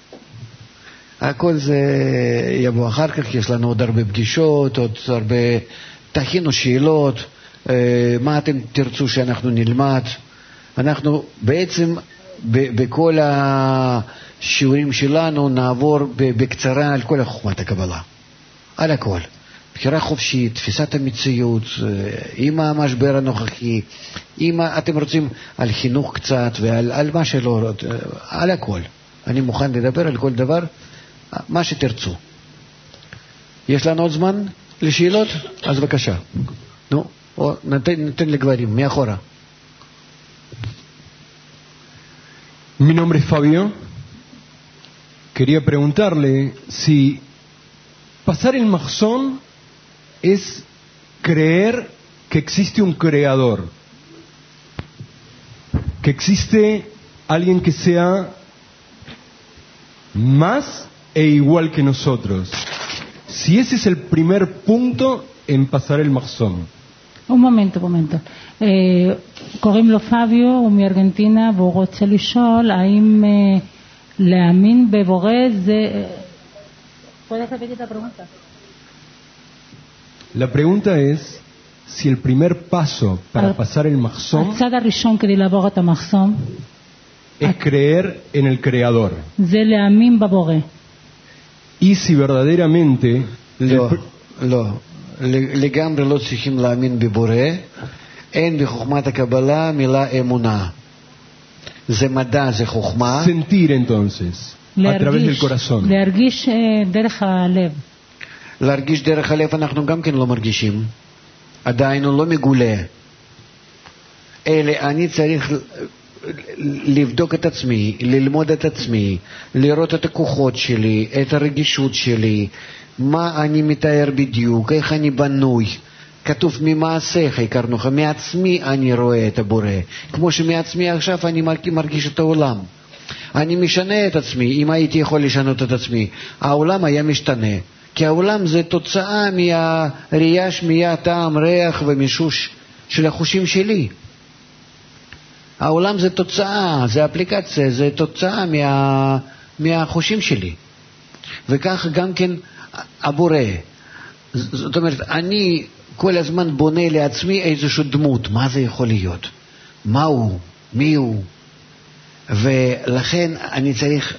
הכל זה יבוא אחר כך, יש לנו עוד הרבה פגישות, עוד הרבה, תכינו שאלות, מה אתם תרצו שאנחנו נלמד. אנחנו בעצם בכל השיעורים שלנו נעבור בקצרה על כל חוכמת הקבלה, על הכל. בחירה חופשית, תפיסת המציאות, עם המשבר הנוכחי, אם אתם רוצים על חינוך קצת ועל על מה שלא, על הכל. אני מוכן לדבר על כל דבר, מה שתרצו. יש לנו עוד זמן לשאלות? אז בבקשה. נו, או ניתן, ניתן לגברים, מאחורה. Mi nombre es Fabio. Quería preguntarle si pasar el Mahzón es creer que existe un creador, que existe alguien que sea más e igual que nosotros. Si ese es el primer punto en pasar el Mahzón. un momento, un momento. קוראים לו פביו, הוא מארגנטינה, והוא רוצה לשאול האם להאמין בבורא זה... ¿Puedes repetir la pregunta? La pregunta es si el primer paso para pasar el Mahzón הצד הראשון כדי לעבור את המחסום es creer en el Creador. זה להאמין בבורא. Y si verdaderamente... לא, לא. לגמרי לא צריכים להאמין בבורא. אין בחוכמת הקבלה מילה אמונה. זה מדע, זה חוכמה. Sentir entonces, a través del corazón. להרגיש דרך הלב. להרגיש דרך הלב אנחנו גם כן לא מרגישים. עדיין הוא לא מגולה. אלא אני צריך לבדוק את עצמי, ללמוד את עצמי, לראות את הכוחות שלי, את הרגישות שלי, מה אני מתאר בדיוק, איך אני בנוי. כתוב ממעשיך הכרנוך, מעצמי אני רואה את הבורא, כמו שמעצמי עכשיו אני מרגיש את העולם. אני משנה את עצמי. אם הייתי יכול לשנות את עצמי, העולם היה משתנה, כי העולם זה תוצאה מהראייה, שמיעה, טעם, ריח ומישוש של החושים שלי. העולם זה תוצאה, זה אפליקציה, זה תוצאה מה, מהחושים שלי. וכך גם כן הבורא. זאת אומרת, אני כל הזמן בונה לעצמי איזושהי דמות. מה זה יכול להיות? מה הוא? מי הוא? ולכן אני צריך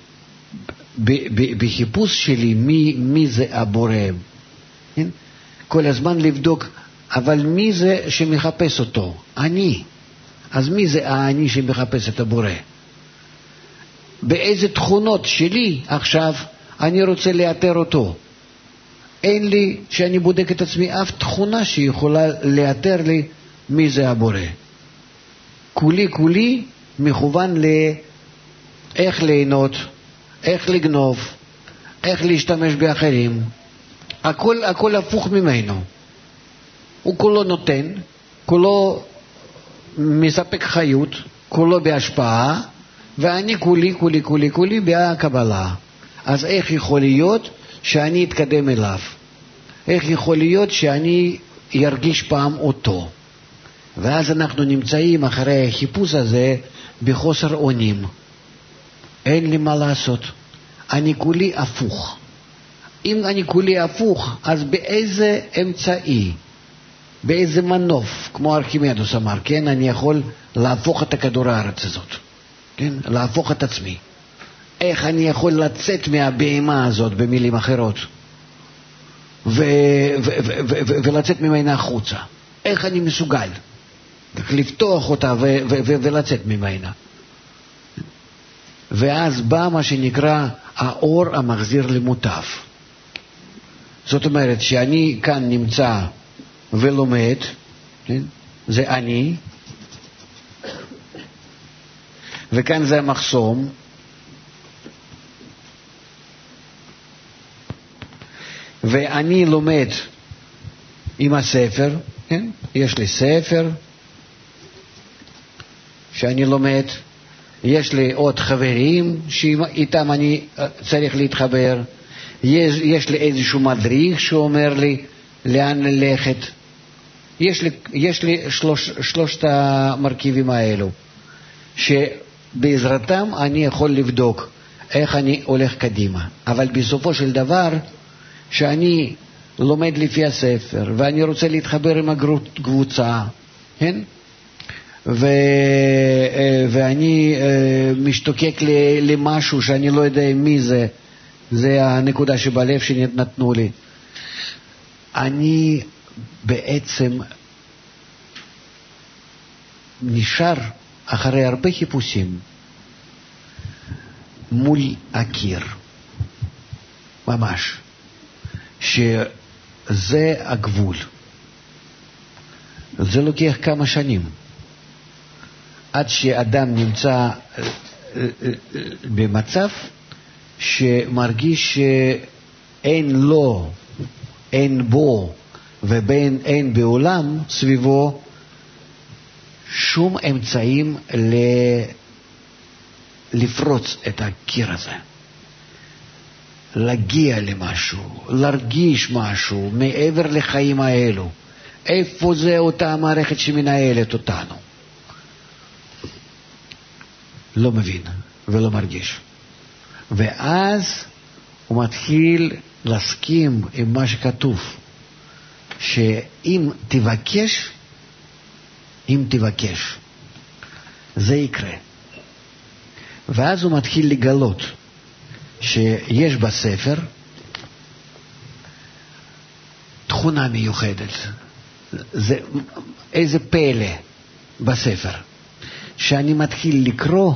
בחיפוש שלי מי, מי זה הבורא. כן? כל הזמן לבדוק, אבל מי זה שמחפש אותו? אני. אז מי זה האני שמחפש את הבורא? באיזה תכונות שלי עכשיו אני רוצה לאתר אותו? אין לי, שאני בודק את עצמי, אף תכונה שיכולה לאתר לי מי זה הבורא. כולי כולי מכוון לאיך ליהנות, איך לגנוב, איך להשתמש באחרים. הכל, הכל הפוך ממנו. הוא כולו נותן, כולו מספק חיות, כולו בהשפעה, ואני כולי, כולי, כולי, כולי בהקבלה. אז איך יכול להיות שאני אתקדם אליו? איך יכול להיות שאני ירגיש פעם אותו? ואז אנחנו נמצאים אחרי החיפוש הזה בחוסר אונים. אין לי מה לעשות. אני כולי הפוך. אם אני כולי הפוך, אז באיזה אמצעי, באיזה מנוף, כמו ארכימדוס אמר, כן, אני יכול להפוך את הכדור הארץ הזאת, כן, להפוך את עצמי. איך אני יכול לצאת מהבהמה הזאת, במילים אחרות, ו- ו- ו- ו- ו- ולצאת ממנה החוצה? איך אני מסוגל לפתוח אותה ו- ו- ו- ולצאת ממנה? ואז בא מה שנקרא האור המחזיר למוטב. זאת אומרת שאני כאן נמצא ולומד, כן? זה אני, וכאן זה המחסום, ואני לומד עם הספר, כן? יש לי ספר שאני לומד, יש לי עוד חברים שאיתם אני צריך להתחבר, יש, יש לי איזשהו מדריך שאומר לי לאן ללכת. יש לי, יש לי שלוש, שלושת המרכיבים האלו, שבעזרתם אני יכול לבדוק איך אני הולך קדימה. אבל בסופו של דבר, שאני לומד לפי הספר, ואני רוצה להתחבר עם הקבוצה, כן? ו, ואני משתוקק למשהו שאני לא יודע מי זה, זה הנקודה שבלב שנתנו לי. אני בעצם נשאר אחרי הרבה חיפושים מול הקיר, ממש, שזה הגבול. זה לוקח כמה שנים עד שאדם נמצא במצב שמרגיש שאין לו, אין בו ובין אין בעולם סביבו שום אמצעים ל... לפרוץ את הקיר הזה, להגיע למשהו, להרגיש משהו מעבר לחיים האלו. איפה זה אותה המערכת שמנהלת אותנו? לא מבין ולא מרגיש. ואז הוא מתחיל להסכים עם מה שכתוב, שאם תבקש, אם תבקש, זה יקרה. ואז הוא מתחיל לגלות שיש בספר תכונה מיוחדת. זה איזה פלא בספר. שאני מתחיל לקרוא,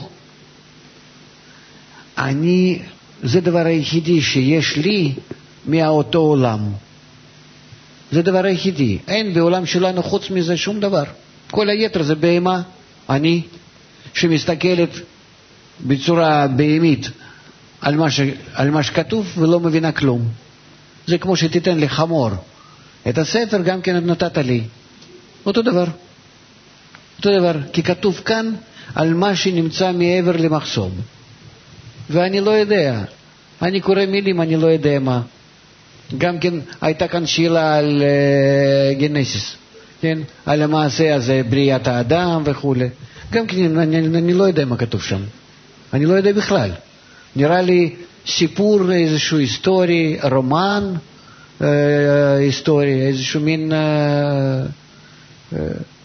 אני, זה דבר היחידי שיש לי מאותו עולם. זה דבר היחידי. אין בעולם שלנו חוץ מזה שום דבר. כל היתר זה בהמה, אני, שמסתכלת בצורה בהמית על מה, ש, על מה שכתוב ולא מבינה כלום. זה כמו שתיתן לי חמור. את הספר גם כן נתת לי. אותו דבר. אותו דבר. כי כתוב כאן על מה שנמצא מעבר למחסום. ואני לא יודע. אני קורא מילים, אני לא יודע מה. גם כן הייתה כאן שאלה על uh, גנסיס. כן? על המעשה הזה, בריאת האדם וכו'. גם כן אני, אני לא יודע מה כתוב שם. אני לא יודע בכלל. נראה לי סיפור, איזשהו היסטורי, רומן אה, היסטורי, איזשהו מין... אה, אה,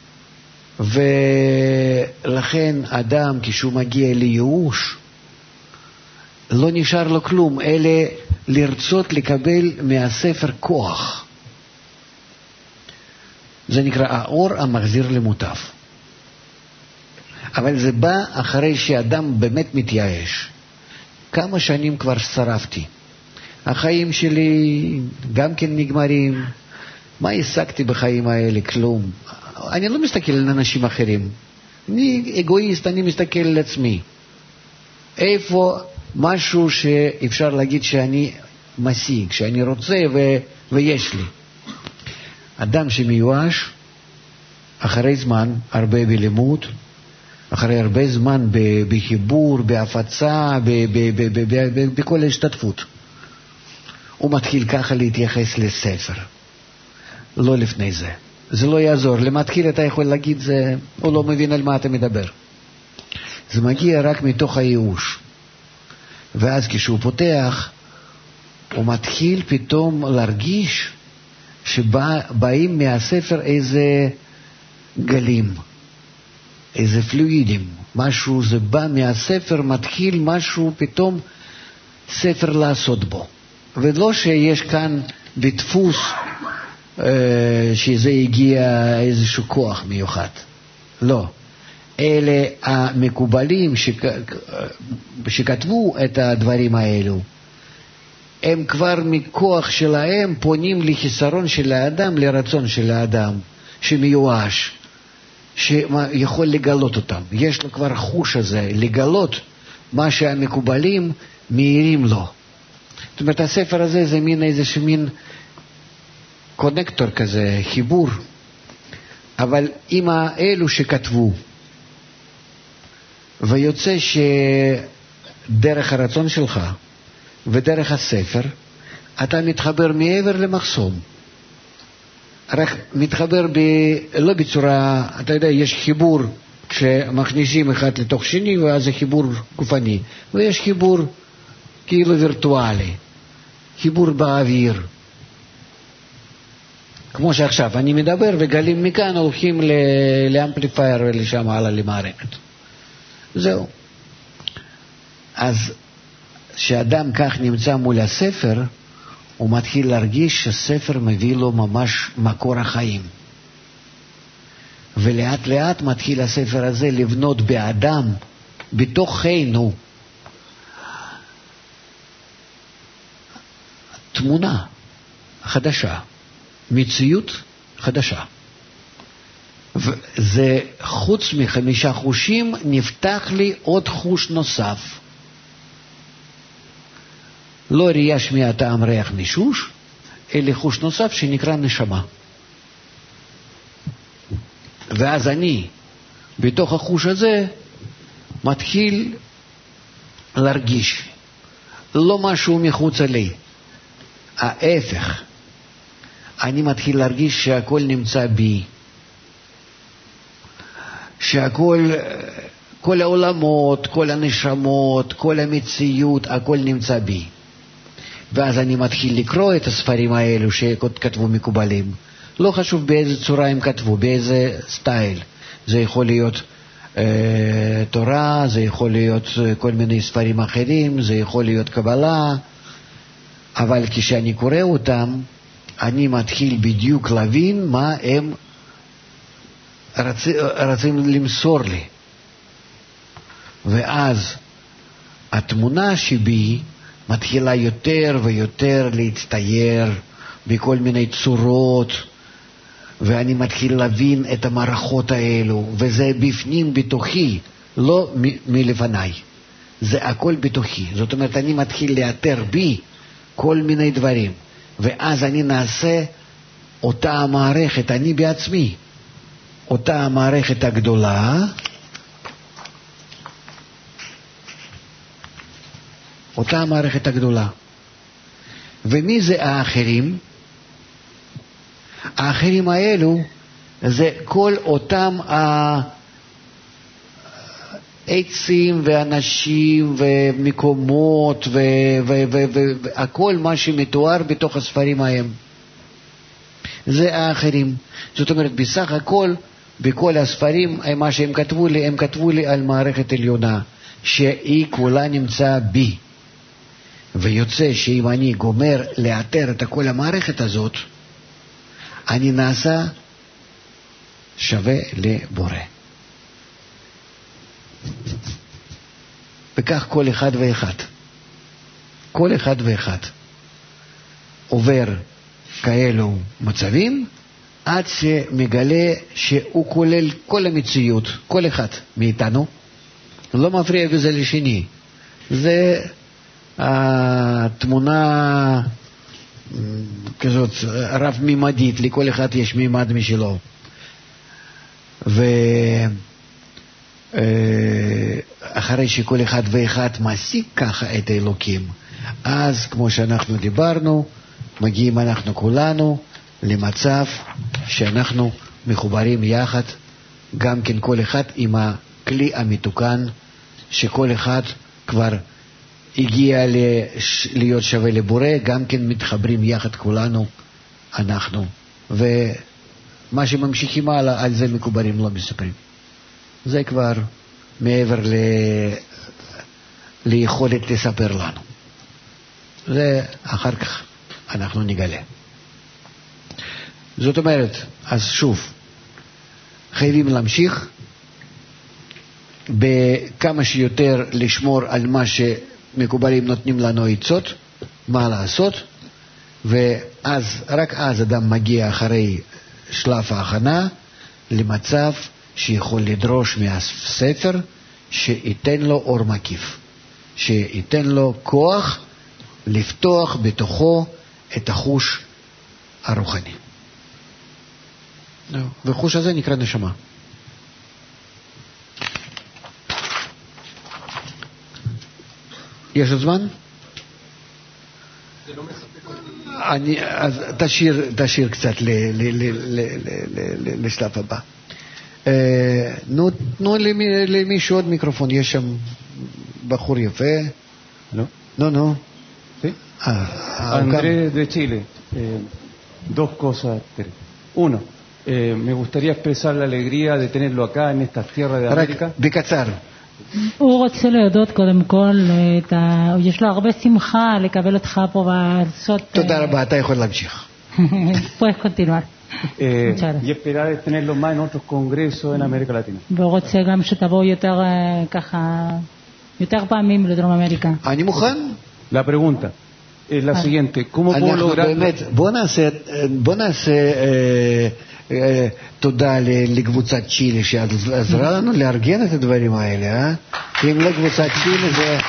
ולכן אדם כשהוא מגיע לייאוש, לא נשאר לו כלום, אלא לרצות לקבל מהספר כוח. זה נקרא האור המחזיר למוטב. אבל זה בא אחרי שאדם באמת מתייאש. כמה שנים כבר שרפתי. החיים שלי גם כן נגמרים. מה השגתי בחיים האלה? כלום. אני לא מסתכל על אנשים אחרים. אני אגואיסט, אני מסתכל על עצמי. איפה משהו שאפשר להגיד שאני משיג, שאני רוצה ו- ויש לי. אדם שמיואש, אחרי זמן, הרבה בלימוד, אחרי הרבה זמן בחיבור, בהפצה, בכל ההשתתפות. הוא מתחיל ככה להתייחס לספר. לא לפני זה. זה לא יעזור. למתחיל אתה יכול להגיד, זה, הוא לא מבין על מה אתה מדבר. זה מגיע רק מתוך הייאוש. ואז כשהוא פותח, הוא מתחיל פתאום להרגיש שבאים מהספר איזה גלים, איזה פלואידים, משהו זה בא מהספר, מתחיל משהו פתאום ספר לעשות בו. ולא שיש כאן בדפוס אה, שזה הגיע איזשהו כוח מיוחד. לא. אלה המקובלים שכ... שכתבו את הדברים האלו. הם כבר מכוח שלהם פונים לחיסרון של האדם, לרצון של האדם, שמיואש, שיכול לגלות אותם. יש לו כבר חוש הזה, לגלות מה שהמקובלים מאירים לו. זאת אומרת, הספר הזה זה מין איזשהו מין קונקטור כזה, חיבור. אבל עם האלו שכתבו, ויוצא שדרך הרצון שלך ודרך הספר אתה מתחבר מעבר למחסום, רק מתחבר ב... לא בצורה, אתה יודע, יש חיבור שמכניסים אחד לתוך שני ואז זה חיבור גופני, ויש חיבור כאילו וירטואלי, חיבור באוויר, כמו שעכשיו אני מדבר וגלים מכאן הולכים לאמפליפייר ולשם הלאה למערכת. זהו. אז כשאדם כך נמצא מול הספר, הוא מתחיל להרגיש שהספר מביא לו ממש מקור החיים. ולאט לאט מתחיל הספר הזה לבנות באדם, בתוכנו, תמונה חדשה, מציאות חדשה. וזה חוץ מחמישה חושים נפתח לי עוד חוש נוסף. לא ראייה, שמיעה, טעם, ריח, מישוש, אלא חוש נוסף שנקרא נשמה. ואז אני בתוך החוש הזה מתחיל להרגיש לא משהו מחוץ לי, ההפך, אני מתחיל להרגיש שהכל נמצא בי, שהכל, כל העולמות, כל הנשמות, כל המציאות, הכל נמצא בי. ואז אני מתחיל לקרוא את הספרים האלו שכתבו מקובלים. לא חשוב באיזה צורה הם כתבו, באיזה סטייל. זה יכול להיות אה, תורה, זה יכול להיות כל מיני ספרים אחרים, זה יכול להיות קבלה. אבל כשאני קורא אותם, אני מתחיל בדיוק להבין מה הם רוצים, רוצים למסור לי. ואז התמונה שבי מתחילה יותר ויותר להצטייר בכל מיני צורות, ואני מתחיל להבין את המערכות האלו, וזה בפנים בתוכי, לא מ- מלפניי. זה הכל בתוכי. זאת אומרת, אני מתחיל לאתר בי כל מיני דברים, ואז אני נעשה אותה המערכת, אני בעצמי, אותה המערכת הגדולה, אותה המערכת הגדולה. ומי זה האחרים? האחרים האלו זה כל אותם העצים ואנשים ומקומות והכל מה שמתואר בתוך הספרים ההם. זה האחרים. זאת אומרת, בסך הכל, בכל הספרים, מה שהם כתבו לי, הם כתבו לי על מערכת עליונה, שהיא כולה נמצא בי. ויוצא שאם אני גומר לאתר את כל המערכת הזאת, אני נעשה שווה לבורא. וכך כל אחד ואחד. כל אחד ואחד עובר כאלו מצבים, עד שמגלה שהוא כולל כל המציאות, כל אחד מאיתנו, לא מפריע בזה לשני. זה התמונה כזאת רב-ממדית, לכל אחד יש מימד משלו. אחרי שכל אחד ואחד מעסיק ככה את האלוקים, אז כמו שאנחנו דיברנו, מגיעים אנחנו כולנו למצב שאנחנו מחוברים יחד, גם כן כל אחד עם הכלי המתוקן, שכל אחד כבר הגיע להיות שווה לבורא, גם כן מתחברים יחד כולנו, אנחנו. ומה שממשיכים הלאה, על זה מקוברים לא מספרים. זה כבר מעבר ל... ליכולת לספר לנו. זה אחר כך אנחנו נגלה. זאת אומרת, אז שוב, חייבים להמשיך בכמה שיותר לשמור על מה שמקובלים נותנים לנו עצות, מה לעשות, ואז, רק אז אדם מגיע אחרי שלב ההכנה למצב שיכול לדרוש מהספר שייתן לו אור מקיף, שייתן לו כוח לפתוח בתוכו את החוש הרוחני. והחוש הזה נקרא נשמה. יש עוד זמן? זה לא מספק אותי. אני, אז תשאיר, תשאיר קצת ל, ל, ל, ל, ל, ל, לשלב הבא. נו, תנו למישהו עוד מיקרופון, יש שם בחור יפה. ¿No? No, no. ¿Sí? Ah, Andrés de Chile. Eh, dos cosas. Uno, eh, me gustaría expresar la alegría de tenerlo acá en estas tierras de América. רק בקצר. הוא רוצה להודות קודם כל, את ה... יש לו הרבה שמחה לקבל אותך פה ולעשות... תודה רבה, אתה יכול להמשיך. puedes continuar. Eh, y esperar tenerlo más en otros congresos en América Latina. והוא רוצה גם שתבואו יותר ככה, יותר פעמים לדרום אמריקה. אני מוכן. La pregunta es la siguiente, ¿cómo puedo אנחנו lograr... באמת, בוא נעשה, בוא נעשה אה, אה, תודה לקבוצת צ'ילה שעזרה לנו לארגן את הדברים האלה, אה? כי אם לא קבוצת צ'ילה זה...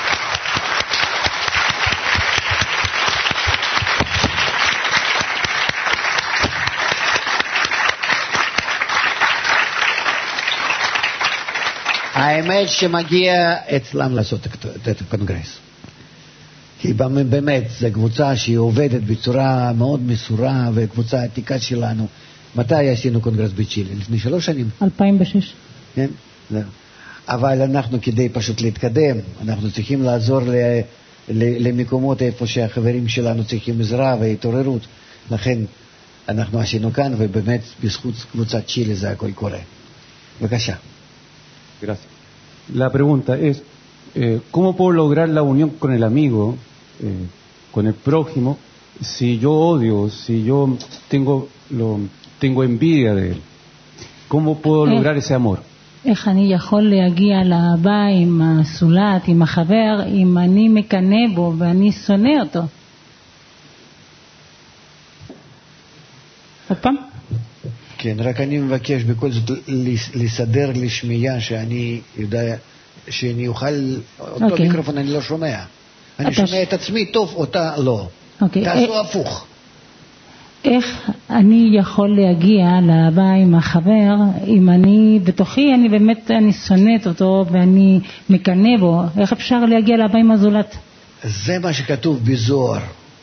האמת שמגיע אצלם לעשות את הקונגרס. כי באמת זו קבוצה שהיא עובדת בצורה מאוד מסורה, וקבוצה עתיקה שלנו. מתי עשינו קונגרס בצ'ילה? לפני שלוש שנים? אלפיים ושש. כן? זהו. אבל אנחנו כדי פשוט להתקדם, אנחנו צריכים לעזור ל, ל, למקומות איפה שהחברים שלנו צריכים עזרה והתעוררות. לכן אנחנו עשינו כאן, ובאמת בזכות קבוצת צ'ילה זה הכל קורה. בבקשה. Gracias. La pregunta es, eh, ¿cómo puedo lograr la unión con el amigo, eh, con el prójimo, si yo odio, si yo tengo, lo, tengo envidia de él? ¿Cómo puedo lograr ese amor? איך אני יכול להגיע לאהבה עם הסולת, עם החבר, אם אני מקנא בו ואני שונא אותו? עוד פעם? כן, רק אני מבקש בכל זאת לסדר לשמיעה שאני יודע, שאני אוכל, אותו okay. מיקרופון אני לא שומע. אני שומע ש... את עצמי טוב, אותה לא. Okay. תעשו אה... הפוך. איך אני יכול להגיע לאהבה עם החבר, אם אני בתוכי, אני באמת, אני שונאת אותו ואני מקנא בו, איך אפשר להגיע לאהבה עם הזולת? זה מה שכתוב בזוהר.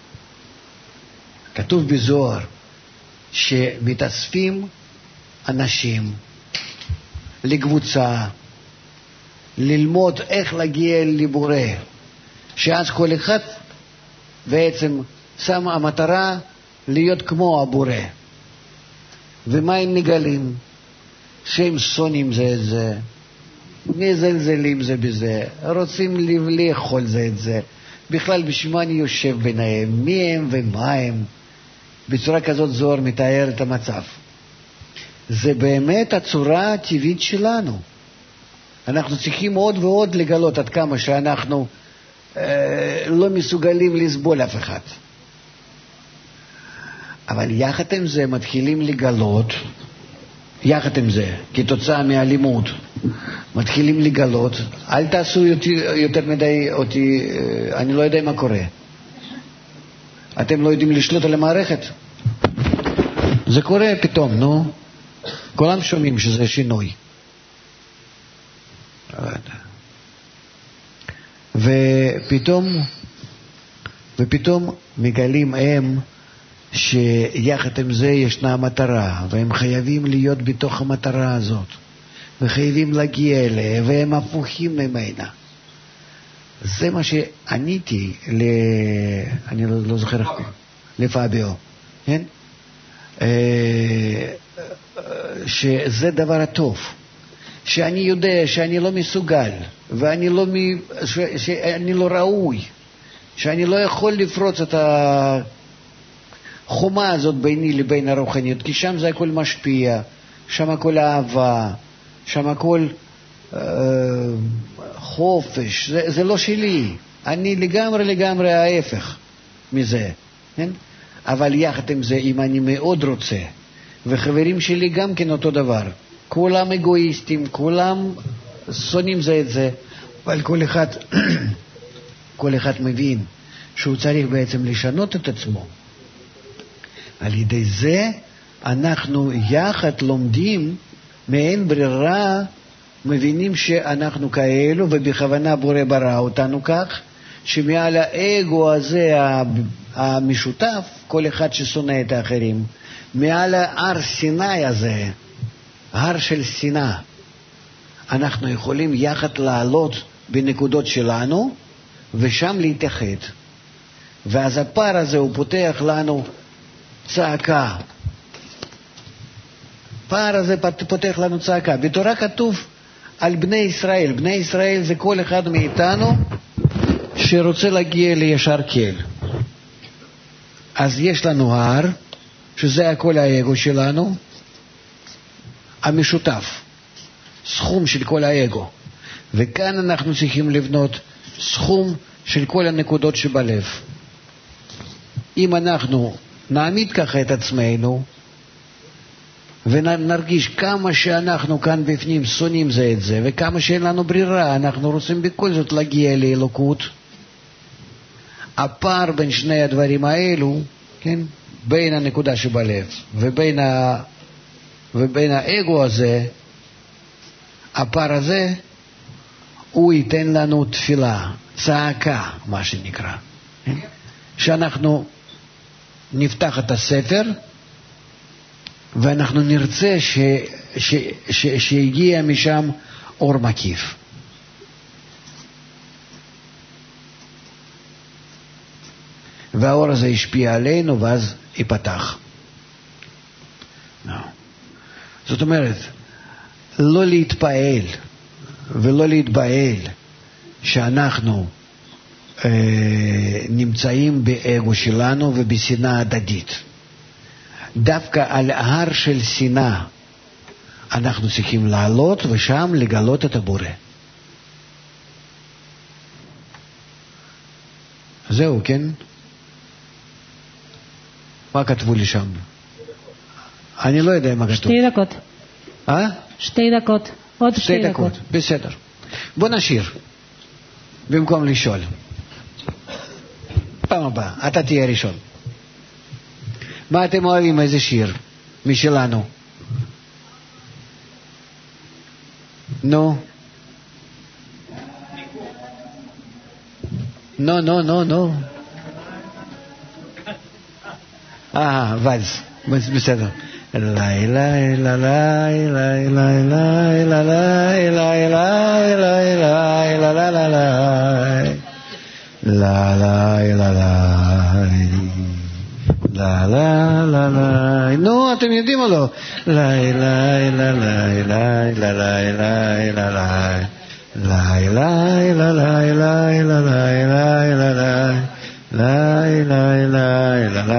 כתוב בזוהר. שמתאספים אנשים לקבוצה ללמוד איך להגיע לבורא, שאז כל אחד בעצם שם המטרה להיות כמו הבורא. ומה הם מגלים? שהם שונאים זה את זה, מזלזלים זה בזה, רוצים לאכול זה את זה, בכלל בשביל מה אני יושב ביניהם, מי הם ומה הם. בצורה כזאת זוהר מתאר את המצב. זה באמת הצורה הטבעית שלנו. אנחנו צריכים עוד ועוד לגלות עד כמה שאנחנו אה, לא מסוגלים לסבול אף אחד. אבל יחד עם זה מתחילים לגלות, יחד עם זה, כתוצאה מהלימוד, מתחילים לגלות, אל תעשו יותר, יותר מדי אותי, אני לא יודע מה קורה. אתם לא יודעים לשלוט על המערכת? זה קורה פתאום, נו. כולם שומעים שזה שינוי. ופתאום, ופתאום מגלים הם שיחד עם זה ישנה מטרה, והם חייבים להיות בתוך המטרה הזאת, וחייבים להגיע אליה, והם הפוכים ממנה. זה מה שעניתי ל... אני לא, לא זוכר איך... לפאביו, כן? שזה דבר הטוב, שאני יודע שאני לא מסוגל, ואני לא, מ... ש... שאני לא ראוי, שאני לא יכול לפרוץ את החומה הזאת ביני לבין הרוחניות, כי שם זה הכל משפיע, שם הכל אהבה, שם הכל אה, חופש, זה, זה לא שלי, אני לגמרי לגמרי ההפך מזה, כן? אבל יחד עם זה, אם אני מאוד רוצה, וחברים שלי גם כן אותו דבר, כולם אגואיסטים, כולם שונאים זה את זה, אבל כל אחד, כל אחד מבין שהוא צריך בעצם לשנות את עצמו. על ידי זה אנחנו יחד לומדים מאין ברירה, מבינים שאנחנו כאלו, ובכוונה בורא ברא אותנו כך, שמעל האגו הזה המשותף, כל אחד ששונא את האחרים, מעל ההר סיני הזה, הר של שנאה, אנחנו יכולים יחד לעלות בנקודות שלנו, ושם להתאחד. ואז הפער הזה הוא פותח לנו צעקה. פער הזה פותח לנו צעקה. בתורה כתוב על בני ישראל. בני ישראל זה כל אחד מאיתנו שרוצה להגיע לישר קל. אז יש לנו הר, שזה הכל האגו שלנו, המשותף, סכום של כל האגו. וכאן אנחנו צריכים לבנות סכום של כל הנקודות שבלב. אם אנחנו נעמיד ככה את עצמנו, ונרגיש כמה שאנחנו כאן בפנים שונאים זה את זה, וכמה שאין לנו ברירה, אנחנו רוצים בכל זאת להגיע לאלוקות, הפער בין שני הדברים האלו, כן, בין הנקודה שבלב ובין, ה... ובין האגו הזה, הפער הזה, הוא ייתן לנו תפילה, צעקה, מה שנקרא. כן? שאנחנו נפתח את הספר, ואנחנו נרצה ש... ש... ש... שיגיע משם אור מקיף. והאור הזה ישפיע עלינו, ואז ייפתח. No. זאת אומרת, לא להתפעל ולא להתבעל שאנחנו אה, נמצאים באגו שלנו ובשנאה הדדית. דווקא על הר של שנאה אנחנו צריכים לעלות ושם לגלות את הבורא. זהו, כן? מה כתבו לי שם? אני לא יודע מה כתוב. שתי דקות. אה? שתי דקות. עוד שתי, שתי דקות. דקות. בסדר. בוא נשיר. במקום לשאול. פעם הבאה, אתה תהיה ראשון. מה אתם אוהבים? איזה שיר? משלנו. נו. נו, נו, נו, נו. אה, ואז. בסדר. לילה, לילה, לילה, לילה, לילה, לילה, לילה, לילה, לילה, לילה, לילה, לילה, נו, אתם יודעים או לא? לילה, לילה, לילה, לילה, לילה, לילה, לילה, לילה, לילה, לילה,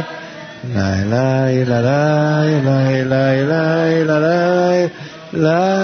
לילה, לילה,